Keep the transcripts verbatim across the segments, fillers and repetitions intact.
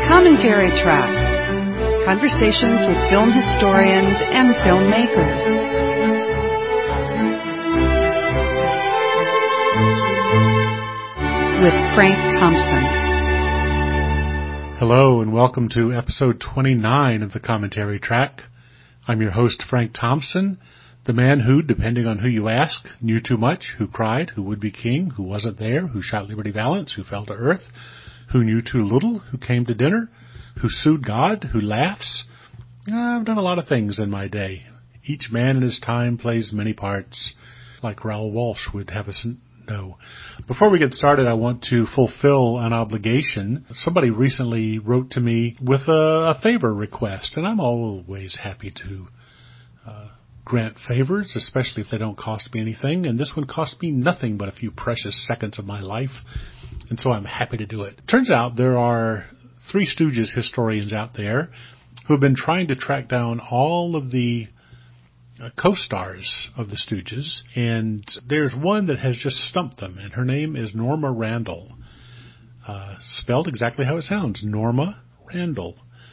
Commentary Track. Conversations with film historians and filmmakers. With Frank Thompson. Hello and welcome to episode twenty-nine of the Commentary Track. I'm your host, Frank Thompson, the man who, depending on who you ask, knew too much, who cried, who would be king, who wasn't there, who shot Liberty Valance, who fell to earth, who knew too little, who came to dinner, who sued God, who laughs. I've done a lot of things in my day. Each man in his time plays many parts, like Raoul Walsh would have us know. Before we get started, I want to fulfill an obligation. Somebody recently wrote to me with a, a favor request, and I'm always happy to uh, grant favors, especially if they don't cost me anything. And this one cost me nothing but a few precious seconds of my life, and so I'm happy to do it. Turns out there are Three Stooges historians out there who have been trying to track down all of the uh, co-stars of the Stooges, and there's one that has just stumped them, and her name is Norma Randall, uh, spelled exactly how it sounds, Norma Randall.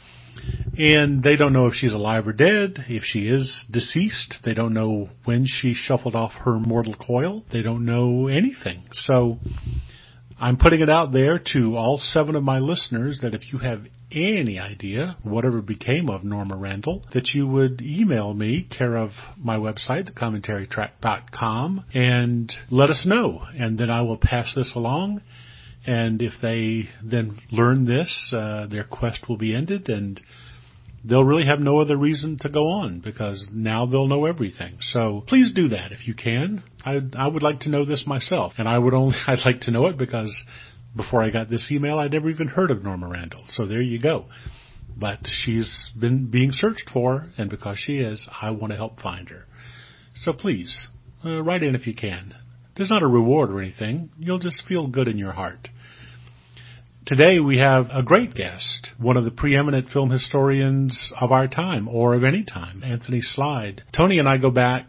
And they don't know if she's alive or dead, if she is deceased. They don't know when she shuffled off her mortal coil. They don't know anything. So I'm putting it out there to all seven of my listeners that if you have any idea whatever became of Norma Randall, that you would email me, care of my website, the commentary track dot com, and let us know. And then I will pass this along. And if they then learn this, uh, their quest will be ended, and they'll really have no other reason to go on, because now they'll know everything. So please do that if you can. I, I would like to know this myself, and I would only I'd like to know it because before I got this email, I'd never even heard of Norma Randall. So there you go. But she's been being searched for, and because she is, I want to help find her. So please, uh, write in if you can. There's not a reward or anything. You'll just feel good in your heart. Today we have a great guest, one of the preeminent film historians of our time, or of any time, Anthony Slide. Tony and I go back,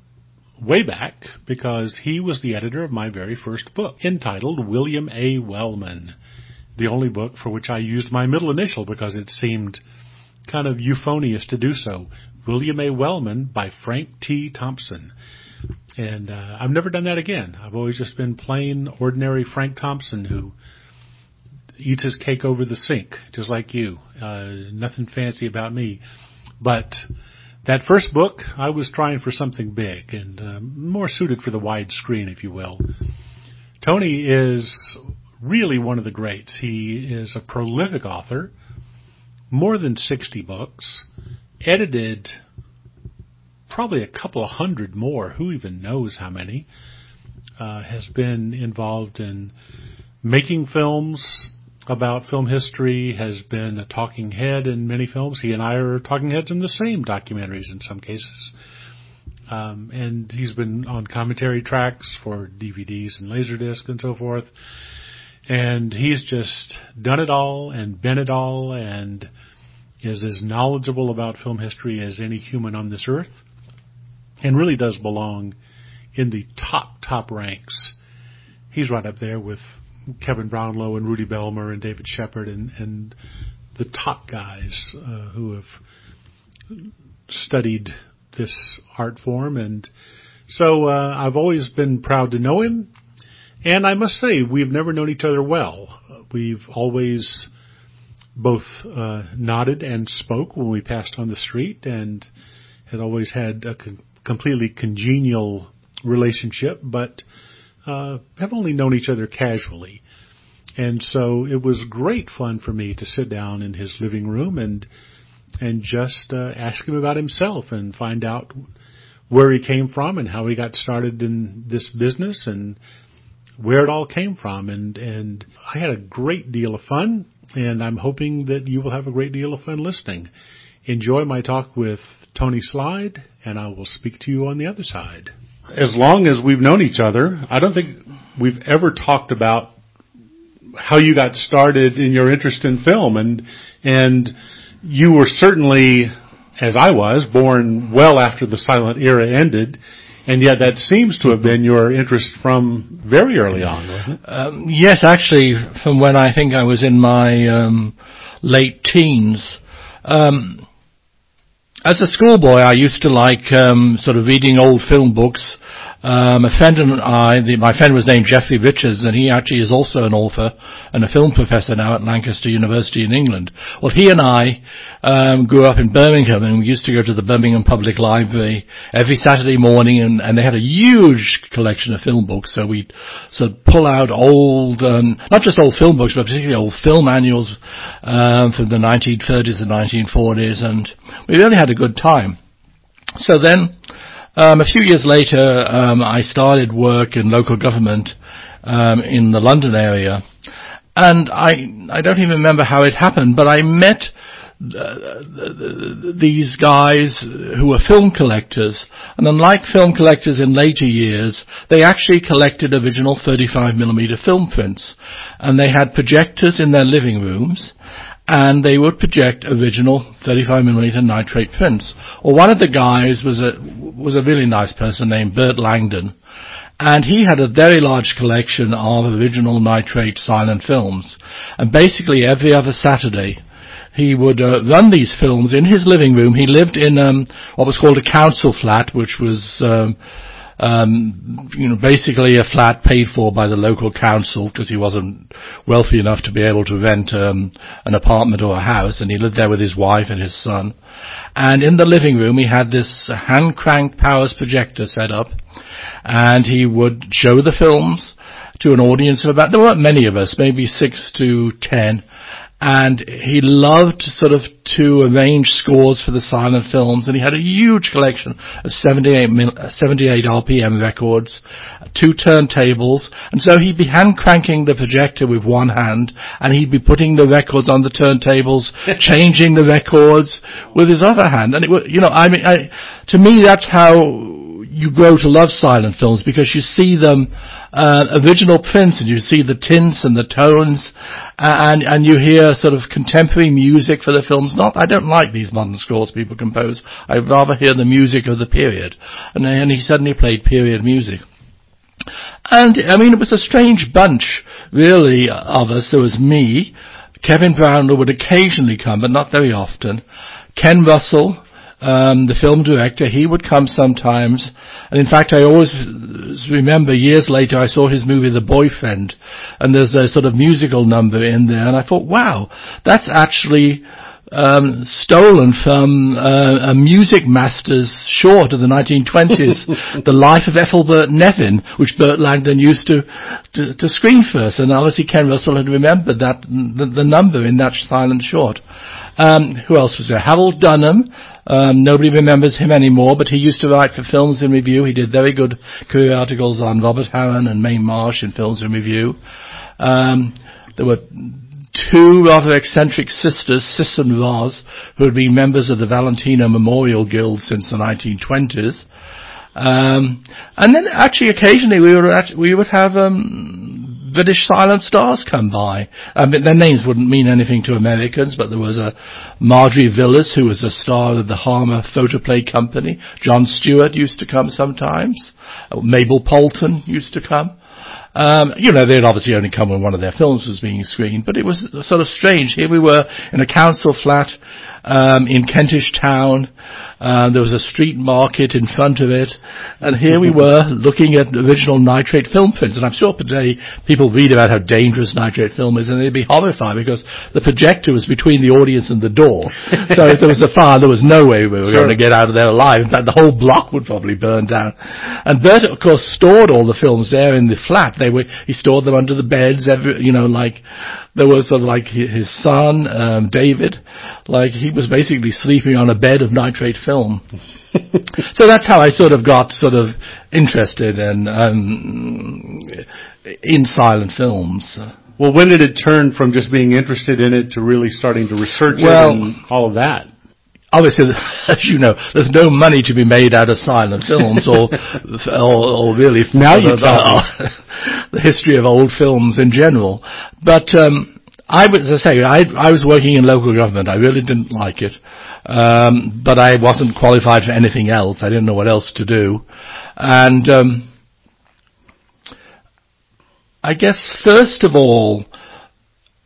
way back, because he was the editor of my very first book, entitled William A. Wellman, the only book for which I used my middle initial because it seemed kind of euphonious to do so. William A. Wellman by Frank T. Thompson. And uh, I've never done that again. I've always just been plain, ordinary Frank Thompson who eats his cake over the sink, just like you. Uh, nothing fancy about me. But that first book, I was trying for something big and uh, more suited for the wide screen, if you will. Tony is really one of the greats. He is a prolific author, more than sixty books, edited probably a couple of hundred more, who even knows how many, uh, has been involved in making films about film history, has been a talking head in many films. He and I are talking heads in the same documentaries in some cases. Um, and he's been on commentary tracks for D V Ds and Laserdisc and so forth. And he's just done it all and been it all and is as knowledgeable about film history as any human on this earth, and really does belong in the top, top ranks. He's right up there with Kevin Brownlow and Rudy Belmer and David Shepard and, and the top guys uh, who have studied this art form. And so uh, I've always been proud to know him. And I must say, we've never known each other well. We've always both uh, nodded and spoke when we passed on the street, and had always had a con- completely congenial relationship, but uh, have only known each other casually. And so it was great fun for me to sit down in his living room and and just uh, ask him about himself and find out where he came from and how he got started in this business and where it all came from. And, and I had a great deal of fun, and I'm hoping that you will have a great deal of fun listening. Enjoy my talk with Tony Slide, and I will speak to you on the other side. As long as we've known each other, I don't think we've ever talked about how you got started in your interest in film. And and you were certainly, as I was, born well after the silent era ended. And yet that seems to have been your interest from very early on, wasn't it? Um, yes, actually, from when I think I was in my um, late teens. Um, as a schoolboy, I used to like um, sort of reading old film books. Um, a friend and I, the, my friend was named Geoffrey Richards, and he actually is also an author and a film professor now at Lancaster University in England. Well, he and I um, grew up in Birmingham, and we used to go to the Birmingham Public Library every Saturday morning, and, and they had a huge collection of film books, so we'd sort of pull out old, um, not just old film books, but particularly old film manuals um, from the nineteen thirties and nineteen forties, and we really had a good time. So then, Um, a few years later, um, I started work in local government um, in the London area, and I I don't even remember how it happened, but I met uh, these guys who were film collectors, and unlike film collectors in later years, they actually collected original thirty-five millimeter film prints, and they had projectors in their living rooms, and they would project original thirty-five millimeter nitrate prints. Well, one of the guys was a was a really nice person named Bert Langdon, and he had a very large collection of original nitrate silent films. And basically every other Saturday, he would uh, run these films in his living room. He lived in um, what was called a council flat, which was um, Um, you know, basically a flat paid for by the local council, because he wasn't wealthy enough to be able to rent um, an apartment or a house, and he lived there with his wife and his son. And in the living room he had this hand-cranked Powers projector set up, and he would show the films to an audience of about, there weren't many of us, maybe six to ten, and he loved sort of to arrange scores for the silent films, and he had a huge collection of seventy-eight, seventy-eight R P M records, two turntables, and so he'd be hand cranking the projector with one hand, and he'd be putting the records on the turntables, changing the records with his other hand. And it was, you know, I mean, I, to me, that's how you grow to love silent films, because you see them uh, original prints, and you see the tints and the tones, uh, and and you hear sort of contemporary music for the films. Not, I don't like these modern scores people compose. I'd rather hear the music of the period. And then he suddenly played period music. And, I mean, it was a strange bunch, really, of us. There was me, Kevin Brownell would occasionally come, but not very often, Ken Russell, Um, the film director, he would come sometimes. And in fact, I always remember years later I saw his movie The Boyfriend, and there's a sort of musical number in there, and I thought, wow, that's actually um, stolen from uh, a music master's short of the nineteen twenties, The Life of Ethelbert Nevin, which Bert Langdon used to, to, to screen first. And obviously Ken Russell had remembered that the, the number in that silent short. Um, who else was there? Harold Dunham. Um, nobody remembers him anymore, but he used to write for Films in Review. He did very good career articles on Robert Harron and Mae Marsh in Films in Review. Um, there were two rather eccentric sisters, Sis and Roz, who had been members of the Valentino Memorial Guild since the nineteen twenties. Um, and then actually occasionally we would, at, we would have, um, British silent stars come by. I mean, their names wouldn't mean anything to Americans, but there was a Marjorie Villas, who was a star of the Harmer Photoplay Company. John Stewart used to come sometimes. Mabel Polton used to come. Um, you know, they'd obviously only come when one of their films was being screened, but it was sort of strange. Here we were in a council flat um, in Kentish Town. Uh, there was a street market in front of it, and here we were looking at original nitrate film prints. And I'm sure today people read about how dangerous nitrate film is, and they'd be horrified because the projector was between the audience and the door. So if there was a fire, there was no way we were sure. going to get out of there alive. In fact, the whole block would probably burn down. And Bert, of course, stored all the films there in the flat. They were he stored them under the beds. Every, you know, like there was sort of like his son, um, David, like he was basically sleeping on a bed of nitrate film. So that's how I sort of got sort of interested in um, in silent films. Well, when did it turn from just being interested in it to really starting to research well, it and all of that? Obviously, as you know, there's no money to be made out of silent films, or or, or really now you tell me the history of old films in general. But um, I was, as I say, I, I was working in local government. I really didn't like it, um, but I wasn't qualified for anything else. I didn't know what else to do, and um, I guess first of all,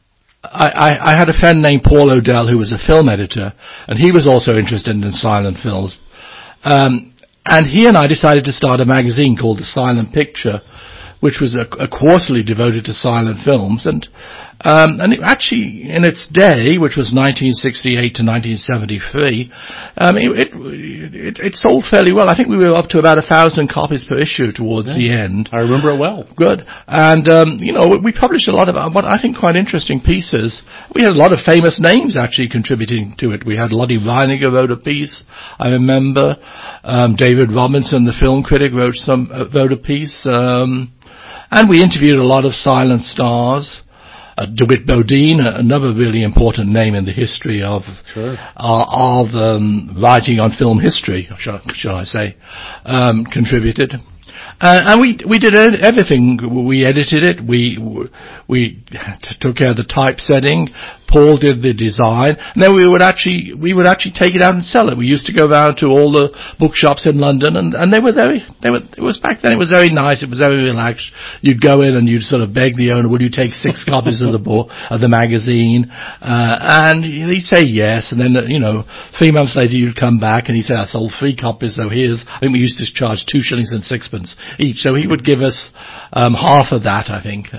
I, I, I had a friend named Paul O'Dell who was a film editor, and he was also interested in silent films. Um, and he and I decided to start a magazine called The Silent Picture, which was a, a quarterly devoted to silent films. And um, and it actually, in its day, which was nineteen sixty-eight to nineteen seventy-three, um, it, it, it, it sold fairly well. I think we were up to about a thousand copies per issue towards yeah, the end. I remember it well. Good. And, um, you know, we published a lot of what I think quite interesting pieces. We had a lot of famous names actually contributing to it. We had Lottie Reiniger wrote a piece, I remember. Um, David Robinson, the film critic, wrote some uh, wrote a piece. Um, and we interviewed a lot of silent stars. Uh, DeWitt Bodine, another really important name in the history of sure. uh, of um, writing on film history, shall, shall I say, um, contributed. Uh, and we we did everything. We edited it. We we took care of the typesetting. Paul did the design, and then we would actually we would actually take it out and sell it. We used to go around to all the bookshops in London, and, and they were very they were it was back then. It was very nice. It was very relaxed. You'd go in and you'd sort of beg the owner, "Will you take six copies of the book of the magazine?" Uh, and he'd say yes, and then you know three months later you'd come back and he'd say, "I sold three copies. So here's." I think we used to charge two shillings and sixpence each. So he would give us um, half of that, I think.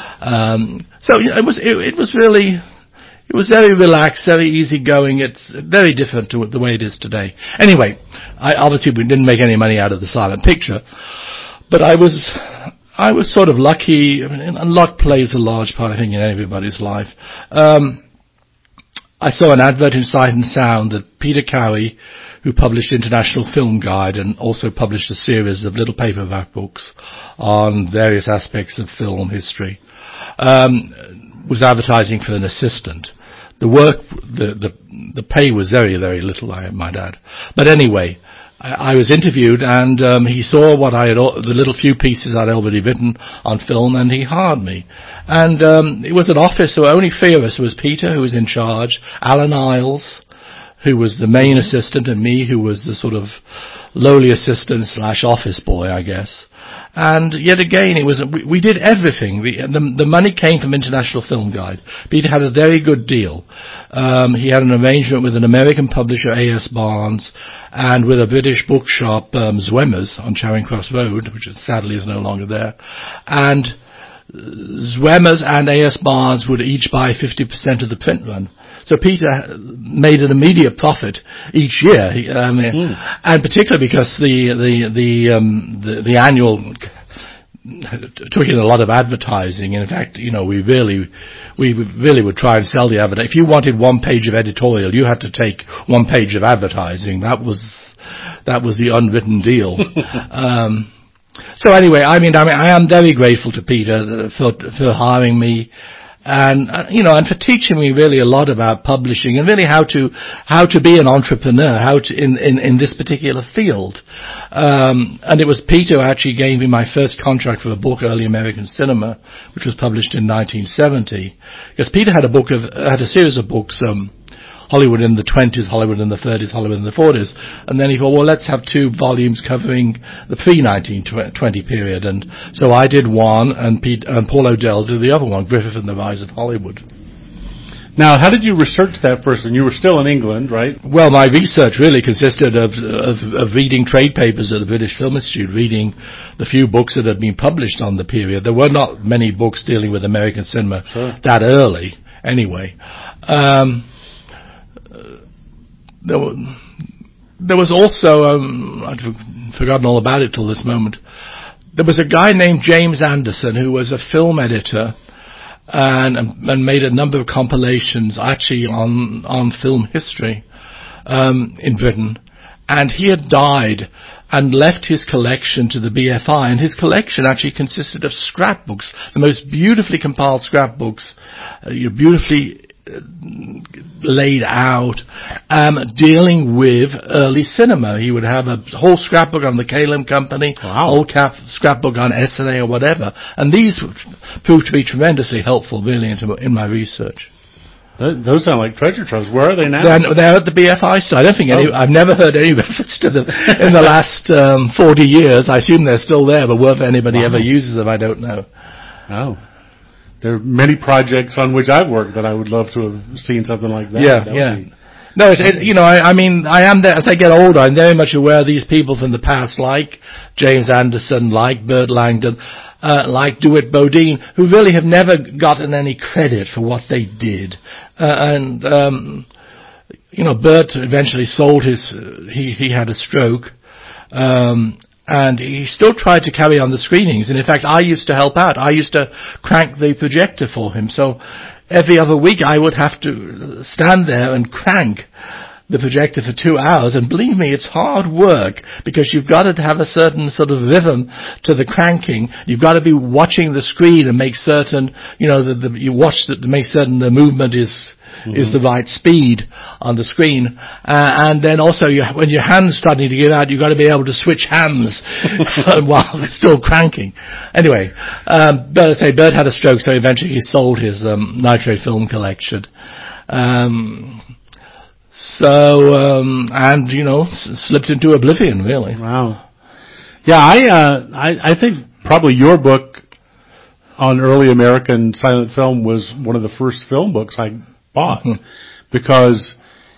Um, so you know, it was it, it was really. It was very relaxed, very easygoing. It's very different to the way it is today. Anyway, I obviously we didn't make any money out of the silent picture, but I was, I was sort of lucky, and luck plays a large part, I think, in everybody's life. Um, I saw an advert in Sight and Sound that Peter Cowie, who published International Film Guide and also published a series of little paperback books on various aspects of film history, um, was advertising for an assistant. The work, the, the, the pay was very, very little, I might add. But anyway, I, I was interviewed, and um, he saw what I had, the little few pieces I'd already written on film, and he hired me. And um, it was an office, so only three of us. It was Peter, who was in charge, Alan Isles, who was the main assistant, and me, who was the sort of lowly assistant slash office boy, I guess. And yet again, it was we, we did everything. We, the, the money came from International Film Guide. Peter had a very good deal. Um, he had an arrangement with an American publisher, A S Barnes, and with a British bookshop, um, Zwemmer's, on Charing Cross Road, which is, sadly is no longer there. And Zwemmer's and A S Barnes would each buy fifty percent of the print run. So Peter made an immediate profit each year, I mean, mm. and particularly because the the the um, the, the annual took in a lot of advertising. In fact, you know, we really we really would try and sell the advertising. If you wanted one page of editorial, you had to take one page of advertising. That was that was the unwritten deal. um, so anyway, I mean, I mean, I am very grateful to Peter for for hiring me. And, uh, you know, and for teaching me really a lot about publishing and really how to, how to be an entrepreneur, how to, in, in, in this particular field. Um, and it was Peter who actually gave me my first contract for a book, Early American Cinema, which was published in nineteen seventy. Because Peter had a book of, had a series of books, um, Hollywood in the twenties, Hollywood in the thirties, Hollywood in the forties. And then he thought, well, let's have two volumes covering the pre-nineteen twenty period. And so I did one, and, Pete, and Paul O'Dell did the other one, Griffith and the Rise of Hollywood. Now, how did you research that first one? You were still in England, right? Well, my research really consisted of, of, of reading trade papers at the British Film Institute, reading the few books that had been published on the period. There were not many books dealing with American cinema sure. that early, anyway. Um, There, were, there was also, um, I'd forgotten all about it till this moment, there was a guy named James Anderson who was a film editor and, and made a number of compilations actually on, on film history um, in Britain. And he had died and left his collection to the B F I, and his collection actually consisted of scrapbooks, the most beautifully compiled scrapbooks, uh, beautifully laid out, um, dealing with early cinema. He would have a whole scrapbook on the Kalem Company, wow. whole cap- scrapbook on S N A or whatever, and these proved to be tremendously helpful, really, into, in my research. Those sound like treasure troves. Where are they now? They're, they're at the B F I site. I don't think any. Oh. I've never heard any reference to them in the last um, forty years. I assume they're still there, but whether anybody wow. ever uses them, I don't know. Oh. there are many projects on which I've worked that I would love to have seen something like that. Yeah, that yeah. Be... No, it, it, you know, I, I mean, I am there, as I get older, I'm very much aware of these people from the past, like James Anderson, like Burt Langdon, uh, like DeWitt Bodine, who really have never gotten any credit for what they did. Uh, and, um, you know, Burt eventually sold his, uh, he, he had a stroke, um, and he still tried to carry on the screenings. And in fact, I used to help out. I used to crank the projector for him. So every other week I would have to stand there and crank the projector for two hours. And believe me, it's hard work because you've got to have a certain sort of rhythm to the cranking. You've got to be watching the screen and make certain, you know, that the, you watch that to make certain the movement is, mm-hmm. is the right speed on the screen. Uh, and then also you, when your hand's starting to give out, you've got to be able to switch hands while still cranking. Anyway, um, but I say Bert had a stroke, so eventually he sold his um, nitrate film collection. Um, So, um, and, you know, s- slipped into oblivion, really. Wow. Yeah, I, uh, I, I think probably your book on early American silent film was one of the first film books I bought. Mm-hmm. Because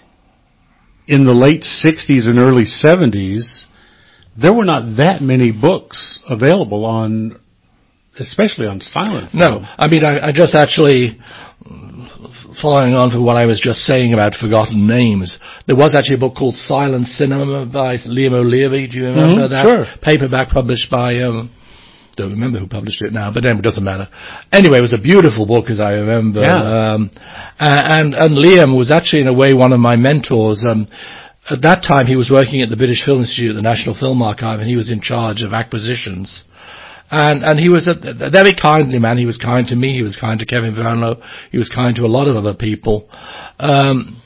in the late sixties and early seventies, there were not that many books available on, especially on silent film. No, I mean, I, I just actually... Following on from what I was just saying about forgotten names, there was actually a book called Silent Cinema by Liam O'Leary. Do you remember mm-hmm, that? Sure. Paperback published by, um, don't remember who published it now, but anyway, it doesn't matter. Anyway, it was a beautiful book, as I remember. Yeah. Um, and, and Liam was actually, in a way, one of my mentors. Um, at that time, he was working at the British Film Institute at the National Film Archive, and he was in charge of acquisitions. And, and he was a, a very kindly man. He was kind to me. He was kind to Kevin Brownlow. He was kind to a lot of other people. Um,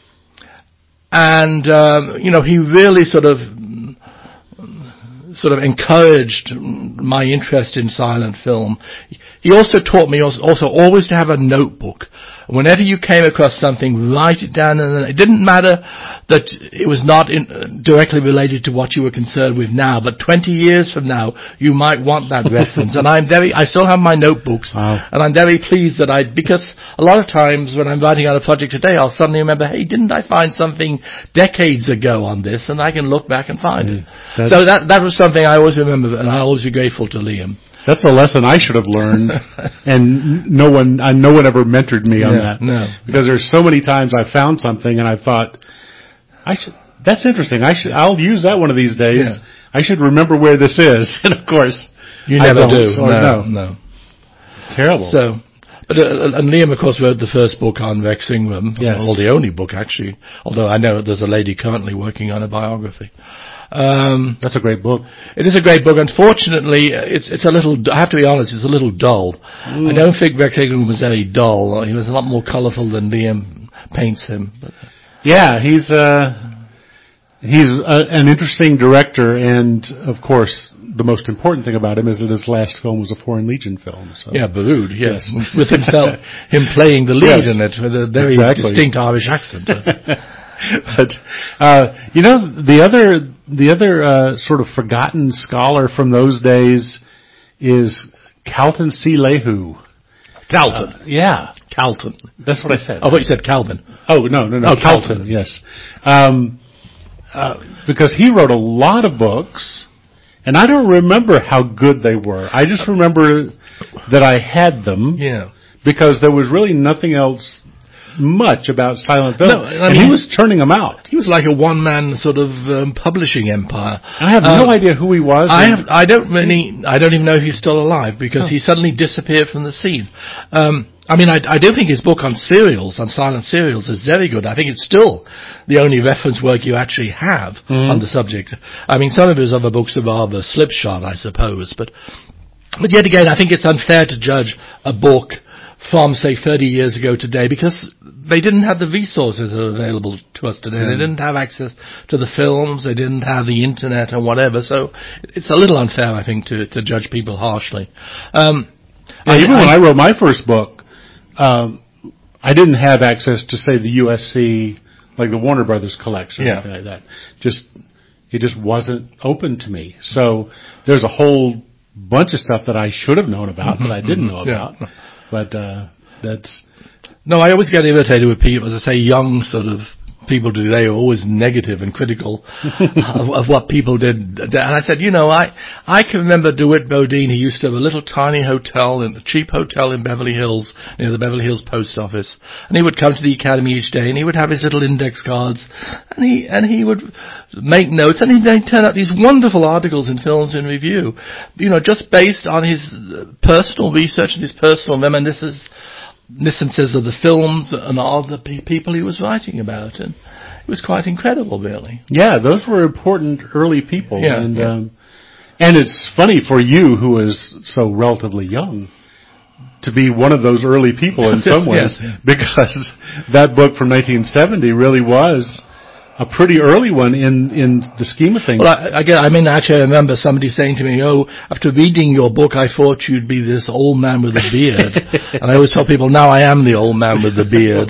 and, um, you know, he really sort of, sort of encouraged my interest in silent film. He also taught me also, also always to have a notebook. Whenever you came across something, write it down, and it didn't matter that it was not in, uh, directly related to what you were concerned with now, but twenty years from now, you might want that reference. And I'm very, I still have my notebooks, wow. and I'm very pleased that I, because a lot of times when I'm writing on a project today, I'll suddenly remember, hey, didn't I find something decades ago on this? And I can look back and find mm, it. So that, that was something I always remember, and I'll always be grateful to Liam. That's a lesson I should have learned, and no one, uh, no one ever mentored me on yeah, that. No, because there's so many times I found something and I thought, I should. That's interesting. I should. I'll use that one of these days. Yeah. I should remember where this is. And of course, you I never don't, do. Or no, no, no. Terrible. So, but uh, and Liam, of course, wrote the first book on Rex Ingram. Yes. Well, the only book actually. Although I know there's a lady currently working on a biography. Um, That's a great book. It is a great book. Unfortunately, it's it's a little. I have to be honest. It's a little dull. Mm. I don't think Rex Ingram was very dull. He was a lot more colourful than Liam paints him. But. Yeah, he's uh, he's a, an interesting director, and of course, the most important thing about him is that his last film was a Foreign Legion film. So. Yeah, Baroud. Yes, yes. With himself, him playing the lead yes. in it with a very exactly. distinct Irish accent. But uh, you know, the other the other uh, sort of forgotten scholar from those days is Calton C. Lehu. Calton, uh, yeah, Calton. That's what I said. Oh, but you said Calvin. Oh no, no, no. Oh, Calton. Calton. Yes, um, uh, because he wrote a lot of books, and I don't remember how good they were. I just remember that I had them. Yeah. Because there was really nothing else much about silent film. No, I and mean, he was churning them out. He was like a one-man sort of um, publishing empire. I have uh, no idea who he was. I have, I don't really, I don't even know if he's still alive because oh. he suddenly disappeared from the scene. Um, I mean, I, I do think his book on serials, on silent serials, is very good. I think it's still the only reference work you actually have mm-hmm. on the subject. I mean, some of his other books are rather slipshod, I suppose, but, but yet again, I think it's unfair to judge a book from, say, thirty years ago today, because they didn't have the resources that are available to us today. Mm. They didn't have access to the films, they didn't have the internet and whatever, so it's a little unfair, I think, to, to judge people harshly. Um, yeah, I, even I, when I wrote my first book, um, I didn't have access to, say, the U S C, like the Warner Brothers collection or yeah. anything like that. Just, it just wasn't open to me. So there's a whole bunch of stuff that I should have known about mm-hmm, that I didn't know yeah. about. But uh, that's... No, I always get irritated with people, as I say, young sort of people today are always negative and critical of, of what people did. And I said, you know, I I can remember DeWitt Bodine. He used to have a little tiny hotel, in, a cheap hotel in Beverly Hills, near the Beverly Hills post office. And he would come to the Academy each day, and he would have his little index cards, and he and he would make notes, and he'd turn out these wonderful articles in Films in Review, you know, just based on his personal research and his personal reminiscences Reminiscences of the films and all the pe- people he was writing about, and it was quite incredible, really. Yeah, those were important early people, yeah, and yeah. Um, and it's funny for you, who is so relatively young, to be one of those early people in some ways, yes. because that book from nineteen seventy really was a pretty early one in, in the scheme of things. Well, I, again, I mean, actually, I remember somebody saying to me, "Oh, after reading your book, I thought you'd be this old man with a beard." And I always tell people, "Now I am the old man with the beard."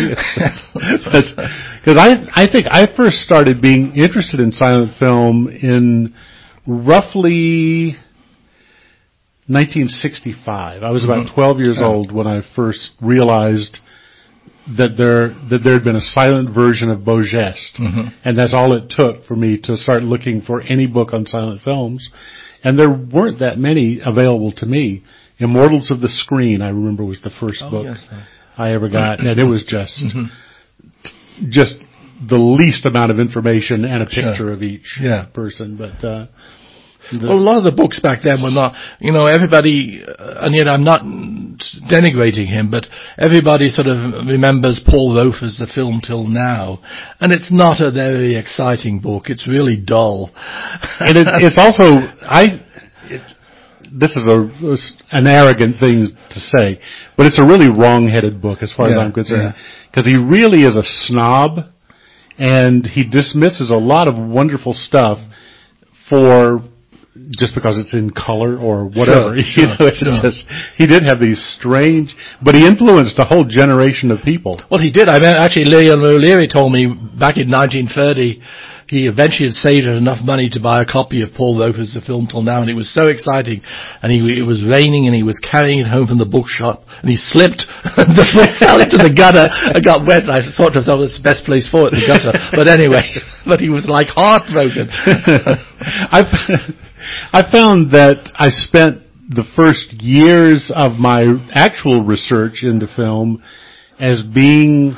Because I, I think I first started being interested in silent film in roughly nineteen sixty-five. I was about mm-hmm. twelve years yeah. old when I first realized that there that there had been a silent version of Beau Geste, mm-hmm. and that's all it took for me to start looking for any book on silent films, and there weren't that many available to me. Immortals of the Screen, I remember, was the first oh, book yes, I ever got, and it was just mm-hmm. just the least amount of information and a picture sure. of each yeah. person, but. Uh, The well, a lot of the books back then were not, you know, everybody, uh, and yet I'm not denigrating him, but everybody sort of remembers Paul Roth as the film till now, and it's not a very exciting book. It's really dull. And it, it's also, I, it, this is a, an arrogant thing to say, but it's a really wrong-headed book as far yeah, as I'm concerned, because yeah. he really is a snob, and he dismisses a lot of wonderful stuff for just because it's in color or whatever. Sure, you sure, know, it's sure. just, he did have these strange, but he influenced a whole generation of people. Well, he did. I mean, actually, Leon O'Leary told me back in nineteen thirty, he eventually had saved enough money to buy a copy of Paul Roth's The Film Till Now, and it was so exciting. And he, it was raining, and he was carrying it home from the bookshop, and he slipped, and the book fell into the gutter and got wet. And I thought to myself, it's the best place for it, the gutter. But anyway, but he was like heartbroken. I've, I found that I spent the first years of my actual research into film as being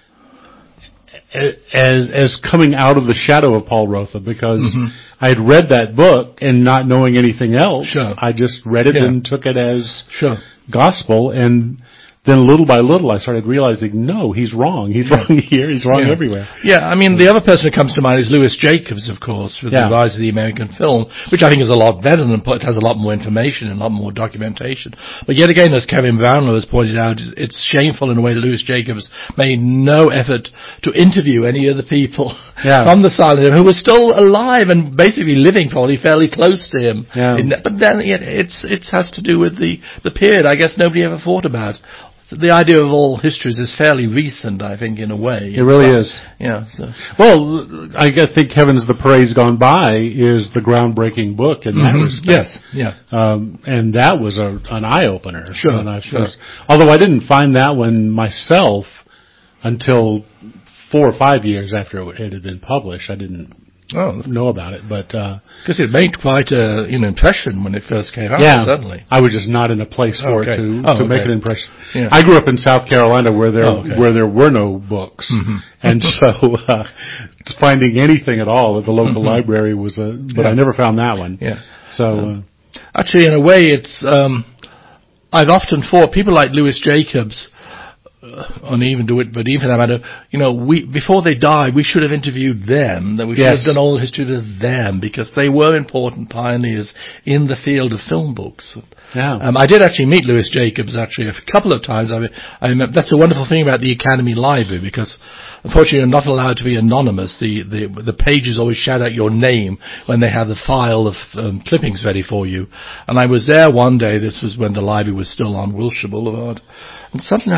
as as coming out of the shadow of Paul Roth, because mm-hmm. I had read that book and not knowing anything else, sure. I just read it yeah. and took it as sure. gospel, and then little by little I started realizing, no, he's wrong. He's yeah. wrong here, he's wrong yeah. everywhere. Yeah, I mean, the other person that comes to mind is Louis Jacobs, of course, with yeah. the rise of the American film, which I think is a lot better than, it has a lot more information and a lot more documentation. But yet again, as Kevin Brownlow has pointed out, it's shameful in a way that Louis Jacobs made no effort to interview any of the people yeah. from the silent who were still alive and basically living probably fairly close to him. Yeah. In, but then it, it's, it has to do with the, the period I guess nobody ever thought about. So the idea of all histories is fairly recent, I think, in a way. It really but, is. Yeah. So. Well, I think Heavens the Parade's Gone By is the groundbreaking book in mm-hmm. that respect. Yes, yeah. Um, and that was a, an eye-opener. Sure, when I sure. first, although I didn't find that one myself until four or five years after it had been published. I didn't Oh. know about it, but because uh, it made quite a, an impression when it first came out. Yeah, certainly. I was just not in a place for okay. it to oh, to okay. make an impression. Yeah. I grew up in South Carolina where there oh, okay. where there were no books, mm-hmm. and so uh, finding anything at all at the local mm-hmm. library was a. But yeah. I never found that one. Yeah. So um, uh, actually, in a way, it's um, I've often thought people like Louis Jacobs. Uh, and even do it, but even that matter, you know, we before they died, we should have interviewed them. That we should yes. have done all the history of them, because they were important pioneers in the field of film books. Yeah. Um, I did actually meet Louis Jacobs actually a couple of times. I, I remember, that's a wonderful thing about the Academy Library, because unfortunately you're not allowed to be anonymous. The the the pages always shout out your name when they have the file of um, clippings ready for you. And I was there one day. This was when the library was still on Wilshire Boulevard. And suddenly I hear them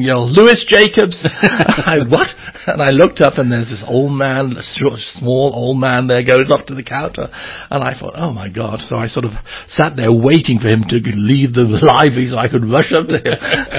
yell, Louis Jacobs. I, what? And I looked up and there's this old man, a small old man there, goes up to the counter. And I thought, oh my God. So I sort of sat there waiting for him to leave the library so I could rush up to him.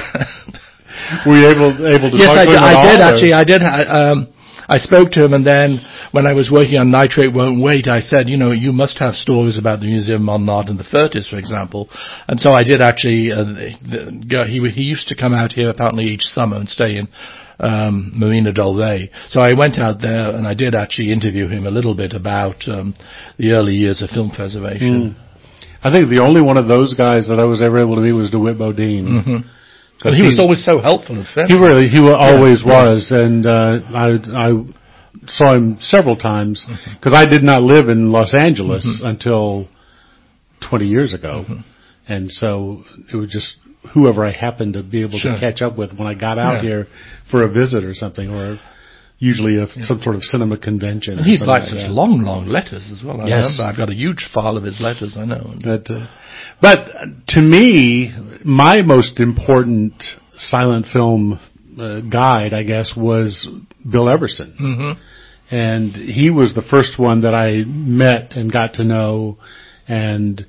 Were you able, able to yes, talk I, to him I at all? did or? actually. I did. Um, I spoke to him, and then when I was working on Nitrate Won't Wait, I said, you know, you must have stories about the Museum of Modern Art in the thirties, for example. And so I did actually, uh, the, he, he used to come out here apparently each summer and stay in um, Marina del Rey. So I went out there and I did actually interview him a little bit about um, the early years of film preservation. Mm. I think the only one of those guys that I was ever able to meet was DeWitt Bodine. Mm-hmm. And he, he was always so helpful and friendly. He really, he always yeah, was, yeah. and uh, I, I saw him several times because mm-hmm. I did not live in Los Angeles mm-hmm. until twenty years ago, mm-hmm. and so it was just whoever I happened to be able sure. to catch up with when I got out yeah. here for a visit or something, or usually a, yeah. some sort of cinema convention. And he'd write like such that. long, long letters as well. I yes. remember I've got a huge file of his letters. I know. But, uh, but to me, my most important silent film uh, guide, I guess, was Bill Everson. Mm-hmm. And he was the first one that I met and got to know, and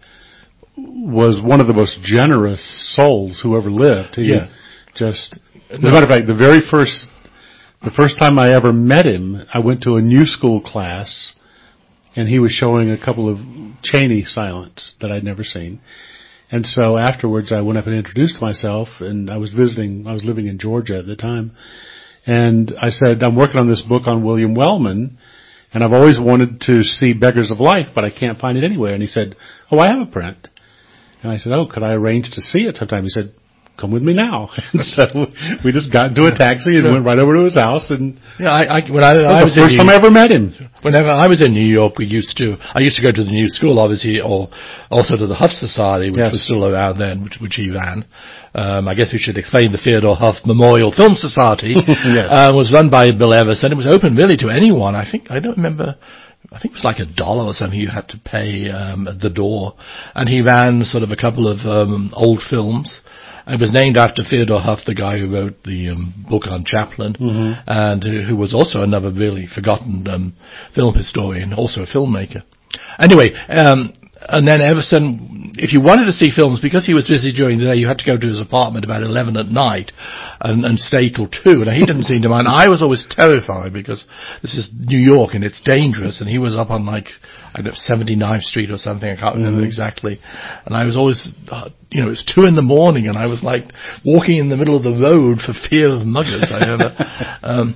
was one of the most generous souls who ever lived. He yeah. just, as a matter of fact, the very first, the first time I ever met him, I went to a new school class, and he was showing a couple of Chaney silents that I'd never seen. And so afterwards, I went up and introduced myself, and I was visiting, I was living in Georgia at the time. And I said, I'm working on this book on William Wellman, and I've always wanted to see Beggars of Life, but I can't find it anywhere. And he said, oh, I have a print. And I said, oh, could I arrange to see it sometime? He said, come with me now. And so we just got into a taxi and yeah. went right over to his house. And yeah, I, I, when I, that was I was the first time I ever met him. Whenever I was in New York, we used to, I used to go to the New School, obviously, or also to the Huff Society, which yes. was still around then, which, which he ran. Um, I guess we should explain the Theodore Huff Memorial Film Society. yes. uh, was run by Bill Everson. It was open really to anyone. I think, I don't remember, I think it was like a dollar or something you had to pay um, at the door. And he ran sort of a couple of um, old films. It was named after Theodore Huff, the guy who wrote the um, book on Chaplin, mm-hmm. and uh, who was also another really forgotten um, film historian, also a filmmaker. Anyway, um, and then Everson, if you wanted to see films, because he was busy during the day, you had to go to his apartment about eleven at night and, and stay till two. Now, he didn't seem to mind. I was always terrified because this is New York and it's dangerous, and he was up on like, I don't know, seventy-ninth Street or something. I can't remember mm-hmm. exactly. And I was always, uh, you know, it was two in the morning, and I was like walking in the middle of the road for fear of muggers. I remember. um,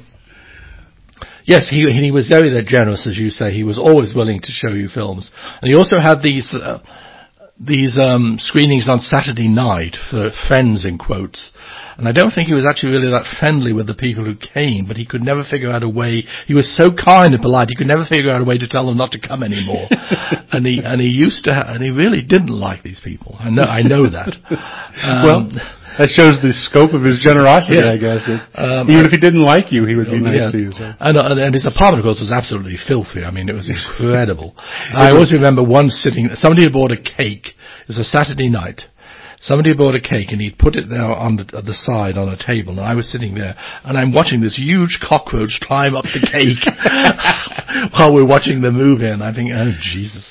Yes, he he was very that generous, as you say. He was always willing to show you films, and he also had these uh, these um, screenings on Saturday night for friends in quotes. And I don't think he was actually really that friendly with the people who came, but he could never figure out a way. He was so kind and polite, he could never figure out a way to tell them not to come anymore. and he and he used to, ha- and he really didn't like these people. I know I know that. Um, well. That shows the scope of his generosity, yeah. I guess. Um, Even if he didn't like you, he would be nice yeah. to you. So. And, and his apartment, of course, was absolutely filthy. I mean, it was incredible. I always remember one sitting, somebody had bought a cake. It was a Saturday night. Somebody bought a cake, and he'd put it there on the, at the side on a table, and I was sitting there, and I'm watching this huge cockroach climb up the cake while we're watching the movie, and I think, oh, Jesus.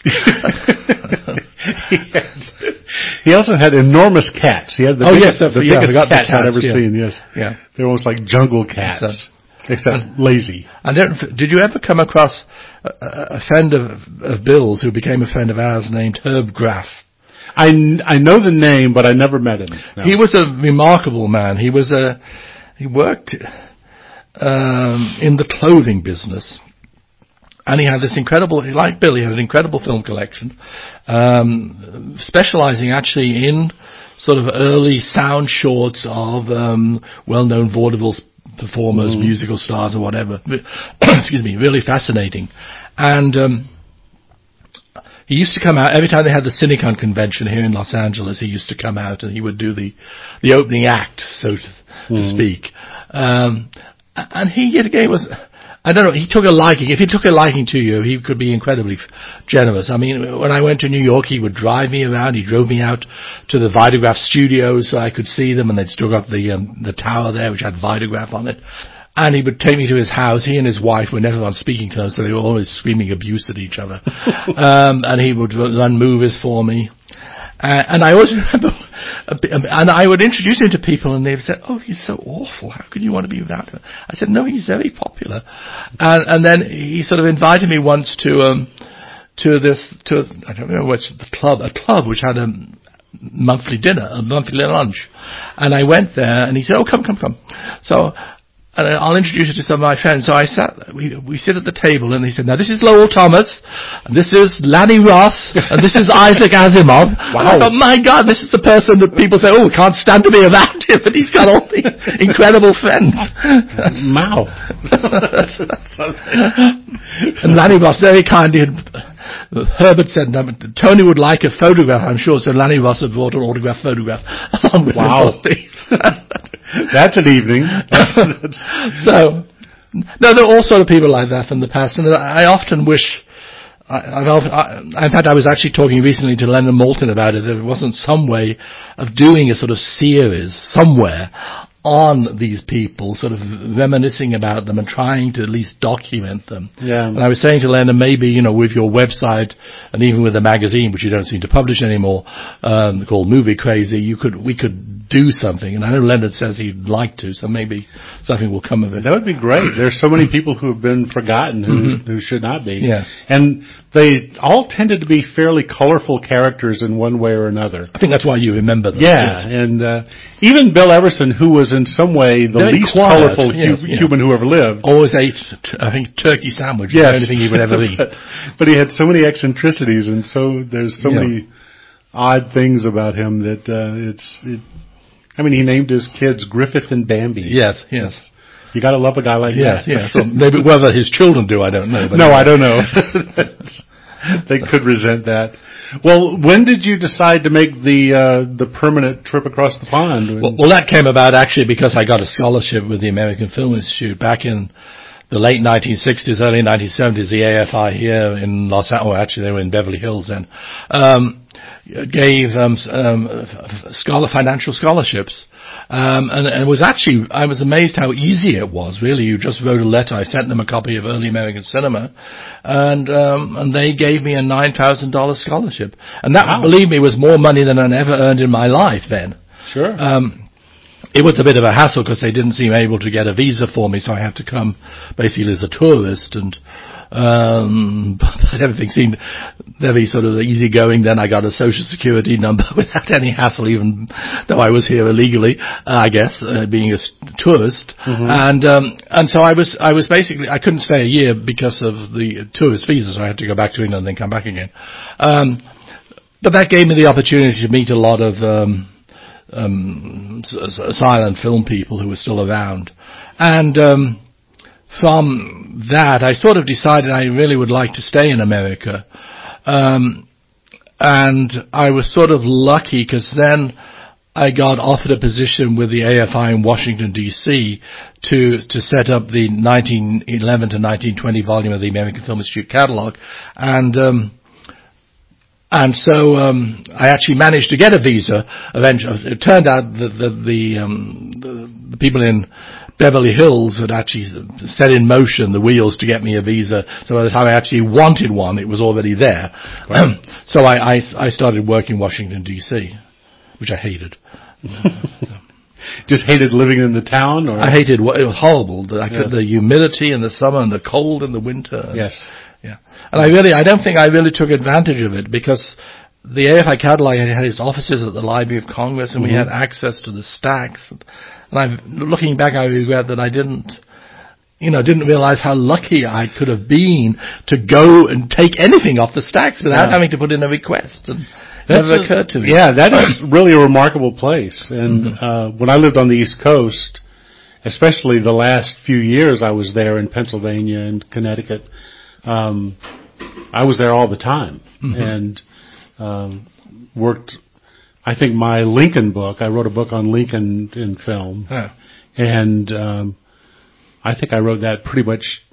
He also had enormous cats. He had the oh, biggest, yes, the yeah, biggest cats, cats I'd ever yeah. seen, yes. Yeah. They were almost like jungle cats, so, except and, lazy. And did you ever come across a, a friend of, of Bill's who became a friend of ours named Herb Graff? I, I know the name, but I never met him. No. He was a remarkable man. He was a, he worked um, in the clothing business. And he had this incredible, like Bill, he had an incredible film collection, um, specializing actually in sort of early sound shorts of um, well-known vaudeville performers, mm. musical stars or whatever. Excuse me, really fascinating. And um, he used to come out, every time they had the Cinecon convention here in Los Angeles, he used to come out and he would do the, the opening act, so to, mm. to speak. Um, and he, yet again, was... I don't know, he took a liking. If he took a liking to you, he could be incredibly f- generous. I mean, when I went to New York, he would drive me around. He drove me out to the Vitagraph studios so I could see them, and they'd still got the um, the tower there, which had Vitagraph on it. And he would take me to his house. He and his wife were never on speaking terms, so they were always screaming abuse at each other. um, and he would run movies for me. Uh, and I always remember, and I would introduce him to people, and they'd say, "Oh, he's so awful. How could you want to be without him?" I said, "No, he's very popular." And, and then he sort of invited me once to um, to this to I don't remember what's the club, a club which had a monthly dinner, a monthly lunch, and I went there, and he said, "Oh, come, come, come." So. And I'll introduce you to some of my friends. So I sat, we, we sit at the table, and he said, "Now this is Lowell Thomas, and this is Lanny Ross, and this is Isaac Asimov." Wow. And I thought, my God, this is the person that people say, "Oh, we can't stand to be around him," but he's got all these incredible friends. Wow. And Lanny Ross very kindly had, Herbert said, no, "Tony would like a photograph, I'm sure," so Lanny Ross had brought an autographed photograph along with wow. That's an evening. That's, that's so, no, there are all sort of people like that from the past, and I often wish, I, I've, I, in fact, I was actually talking recently to Leonard Maltin about it, there wasn't some way of doing a sort of series somewhere on these people, sort of reminiscing about them and trying to at least document them. Yeah. And I was saying to Leonard, maybe, you know, with your website and even with a magazine, which you don't seem to publish anymore, um, called Movie Crazy, you could, we could do something. And I know Leonard says he'd like to, so maybe something will come of it. That would be great. There's so many people who have been forgotten who, mm-hmm. who should not be. Yeah. And they all tended to be fairly colorful characters in one way or another. I think that's why you remember them. Yeah. Yes. And, uh, even Bill Everson, who was in some way the Very least quiet. colorful yes, hu- yeah. human who ever lived. Always ate, I think, turkey sandwich. Yes. The only thing he would ever eat. but, but he had so many eccentricities, and so there's so yeah. many odd things about him that uh, it's. It, I mean, he named his kids Griffith and Bambi. Yes, yes. You got to love a guy like yes, that. Yes, yes. So maybe whether his children do, I don't know. But no, anyway. I don't know. They could resent that. Well, when did you decide to make the uh, the permanent trip across the pond? Well, well, that came about actually because I got a scholarship with the American Film Institute back in the late nineteen sixties, early nineteen seventies. The A F I here in Los Angeles, well, actually they were in Beverly Hills then, um, gave um, um, scholar financial scholarships. Um, and, and it was actually, I was amazed how easy it was, really. You just wrote a letter. I sent them a copy of Early American Cinema, and um, and they gave me a nine thousand dollars scholarship. And that, wow. believe me, was more money than I'd ever earned in my life then. Sure. Um, it was a bit of a hassle because they didn't seem able to get a visa for me, so I had to come basically as a tourist, and um, but everything seemed very sort of easygoing. Then I got a social security number without any hassle, even though I was here illegally, uh, I guess, uh, being a tourist. Mm-hmm. And um, and so I was I was basically, I couldn't stay a year because of the tourist visa, so I had to go back to England and then come back again. Um, but that gave me the opportunity to meet a lot of um, um, silent film people who were still around, and um, from that, I sort of decided I really would like to stay in America. Um, and I was sort of lucky because then I got offered a position with the A F I in Washington, D C to, to set up the nineteen eleven to nineteen twenty volume of the American Film Institute catalog. And, um, and so, um, I actually managed to get a visa eventually. It turned out that the, the, um, the, the people in Beverly Hills had actually set in motion the wheels to get me a visa. So by the time I actually wanted one, it was already there. Wow. So I, I, I started working in Washington, D C, which I hated. Just hated living in the town? Or? I hated, it was horrible. The, I yes. could, the humidity in the summer and the cold in the winter. Yes. Yeah. And I really, I don't think I really took advantage of it because the A F I catalog had its offices at the Library of Congress, and mm-hmm. we had access to the stacks. And I'm looking back, I regret that I didn't, you know, didn't realize how lucky I could have been to go and take anything off the stacks without yeah. having to put in a request. And it never occurred to me. Yeah, that is really a remarkable place. And mm-hmm. uh, when I lived on the East Coast, especially the last few years I was there in Pennsylvania and Connecticut, um, I was there all the time. Mm-hmm. And um, worked. I think my Lincoln book, I wrote a book on Lincoln in film, huh. and um, I think I wrote that pretty much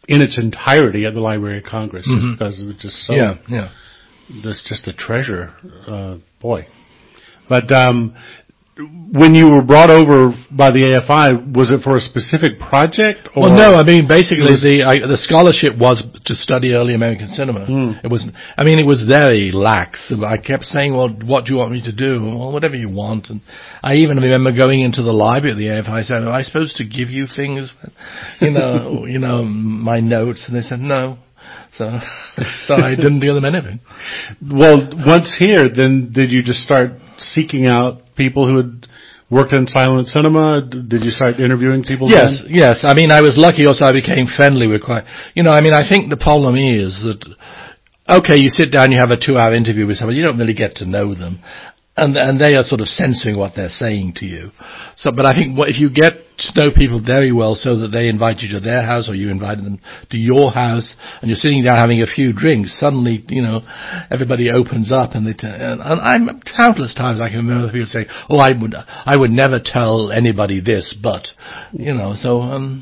in its entirety at the Library of Congress Mm-hmm. because it was just so. Yeah, yeah. That's just a treasure, uh, boy. But um, when you were brought over by the A F I, was it for a specific project? Or Well, no. I mean, basically, was, the I, the scholarship was to study early American cinema. Hmm. It was. I mean, it was very lax. I kept saying, "Well, what do you want me to do?" Well, whatever you want. And I even remember going into the library at the A F I. I said, "Am I supposed to give you things, you know, you know, my notes?" And they said, "No." So, so I didn't give them anything. Well, once here, then did you just start seeking out people who had worked in silent cinema? Did you start interviewing people? Yes, then? yes. I mean, I was lucky also I became friendly with quite, you know, I mean, I think the problem is that, okay, you sit down, you have a two-hour interview with somebody, you don't really get to know them. And, and they are sort of censoring what they're saying to you. So, but I think what, if you get to know people very well so that they invite you to their house or you invite them to your house and you're sitting down having a few drinks, suddenly, you know, everybody opens up and they, t- and, and I'm, countless times I can remember people saying, oh, I would, I would never tell anybody this, but, you know, so, um,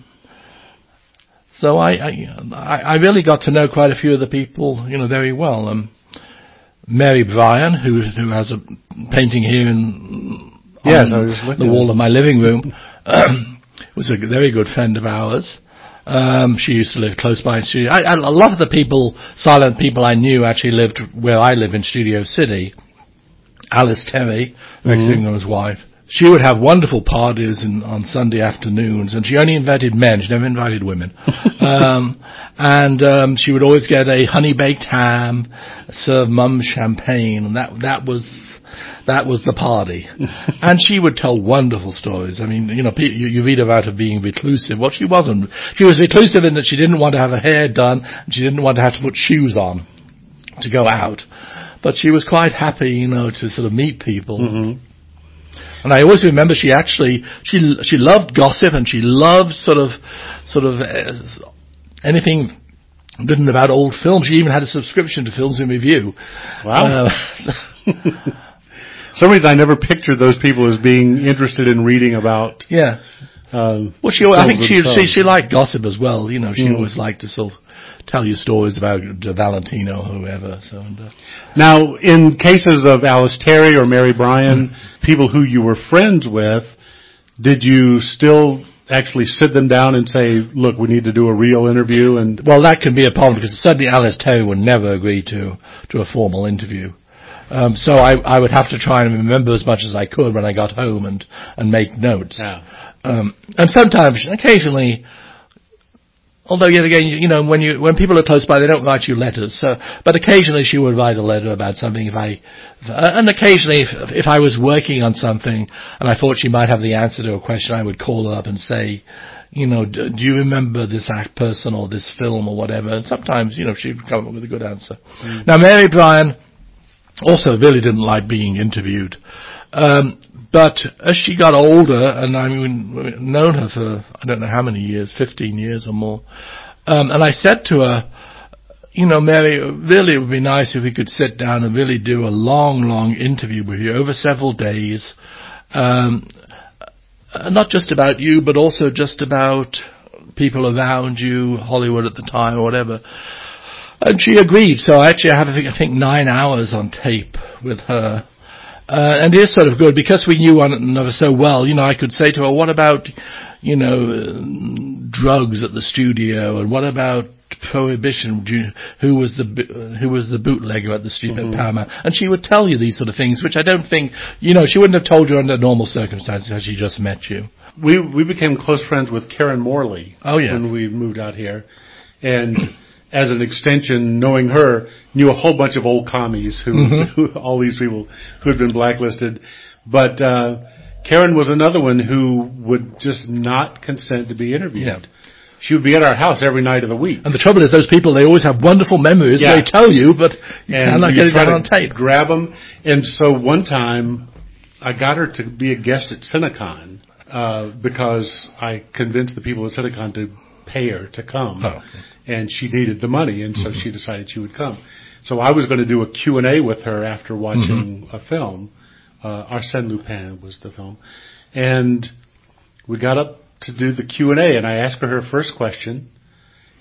so I, I, I really got to know quite a few of the people, you know, very well. Um, Mary Bryan, who who has a painting here in yes, on I was looking the wall of my living room, um, was a very good friend of ours. Um, she used to live close by in Studio. I, I, a lot of the people, silent people I knew, actually lived where I live in Studio City. Alice Terry, Rex Mm-hmm. Ingram's wife. She would have wonderful parties in, on Sunday afternoons, and she only invited men. She never invited women. um, and um, she would always get a honey-baked ham, serve mum's champagne, and that that was that was the party. And she would tell wonderful stories. I mean, you know, you, you read about her being reclusive. Well, she wasn't. She was reclusive in that she didn't want to have her hair done, and she didn't want to have to put shoes on to go out. But she was quite happy, you know, to sort of meet people. Mm-hmm. And I always remember she actually, she she loved gossip and she loved sort of, sort of uh, anything written about old films. She even had a subscription to Films in Review. Wow. Uh, For some reason I never pictured those people as being interested in reading about. yeah. Uh, Well, she, I think she, themselves. she she liked gossip as well. You know, she Mm. always liked to sort of tell you stories about Valentino or whoever. So. And, uh, Now, in cases of Alice Terry or Mary Bryan, people who you were friends with, did you still actually sit them down and say, look, we need to do a real interview? And Well, that can be a problem because certainly Alice Terry would never agree to, to a formal interview. Um, so I, I would have to try and remember as much as I could when I got home and, and make notes. Yeah. Um, and sometimes, occasionally, although yet again, you, you know, when you when people are close by, they don't write you letters. So, but occasionally she would write a letter about something. If I, if, uh, and occasionally, if, if I was working on something and I thought she might have the answer to a question, I would call her up and say, you know, do, do you remember this act person or this film or whatever? And sometimes, you know, she would come up with a good answer. Mm. Now, Mary Bryan also really didn't like being interviewed. Um, but as she got older, and I mean, known her for, I don't know how many years, fifteen years or more, um, and I said to her, you know, Mary, really it would be nice if we could sit down and really do a long, long interview with you over several days, um, not just about you, but also just about people around you, Hollywood at the time or whatever. And she agreed, so I actually had, I think, I think nine hours on tape with her. Uh, and it is sort of good because we knew one another so well. You know, I could say to her, what about, you know, uh, drugs at the studio, and what about Prohibition? You, who was the who was the bootlegger at the studio mm-hmm. at Paramount? And she would tell you these sort of things, which I don't think, you know, she wouldn't have told you under normal circumstances had she just met you. We we became close friends with Karen Morley. Oh yes. When we moved out here, and as an extension, knowing her, knew a whole bunch of old commies who, mm-hmm. who all these people who had been blacklisted. But uh, Karen was another one who would just not consent to be interviewed. Yeah. She would be at our house every night of the week. And the trouble is, those people, they always have wonderful memories. Yeah. They tell you, but you and cannot you get it try down to on tape. Grab them. And so one time, I got her to be a guest at Cinecon uh, because I convinced the people at Cinecon to pay her to come. Oh, okay. And she needed the money, and so mm-hmm. she decided she would come. So I was going to do a Q and A with her after watching mm-hmm. a film. Uh, Arsène Lupin was the film. And we got up to do the Q and A, and I asked her her first question,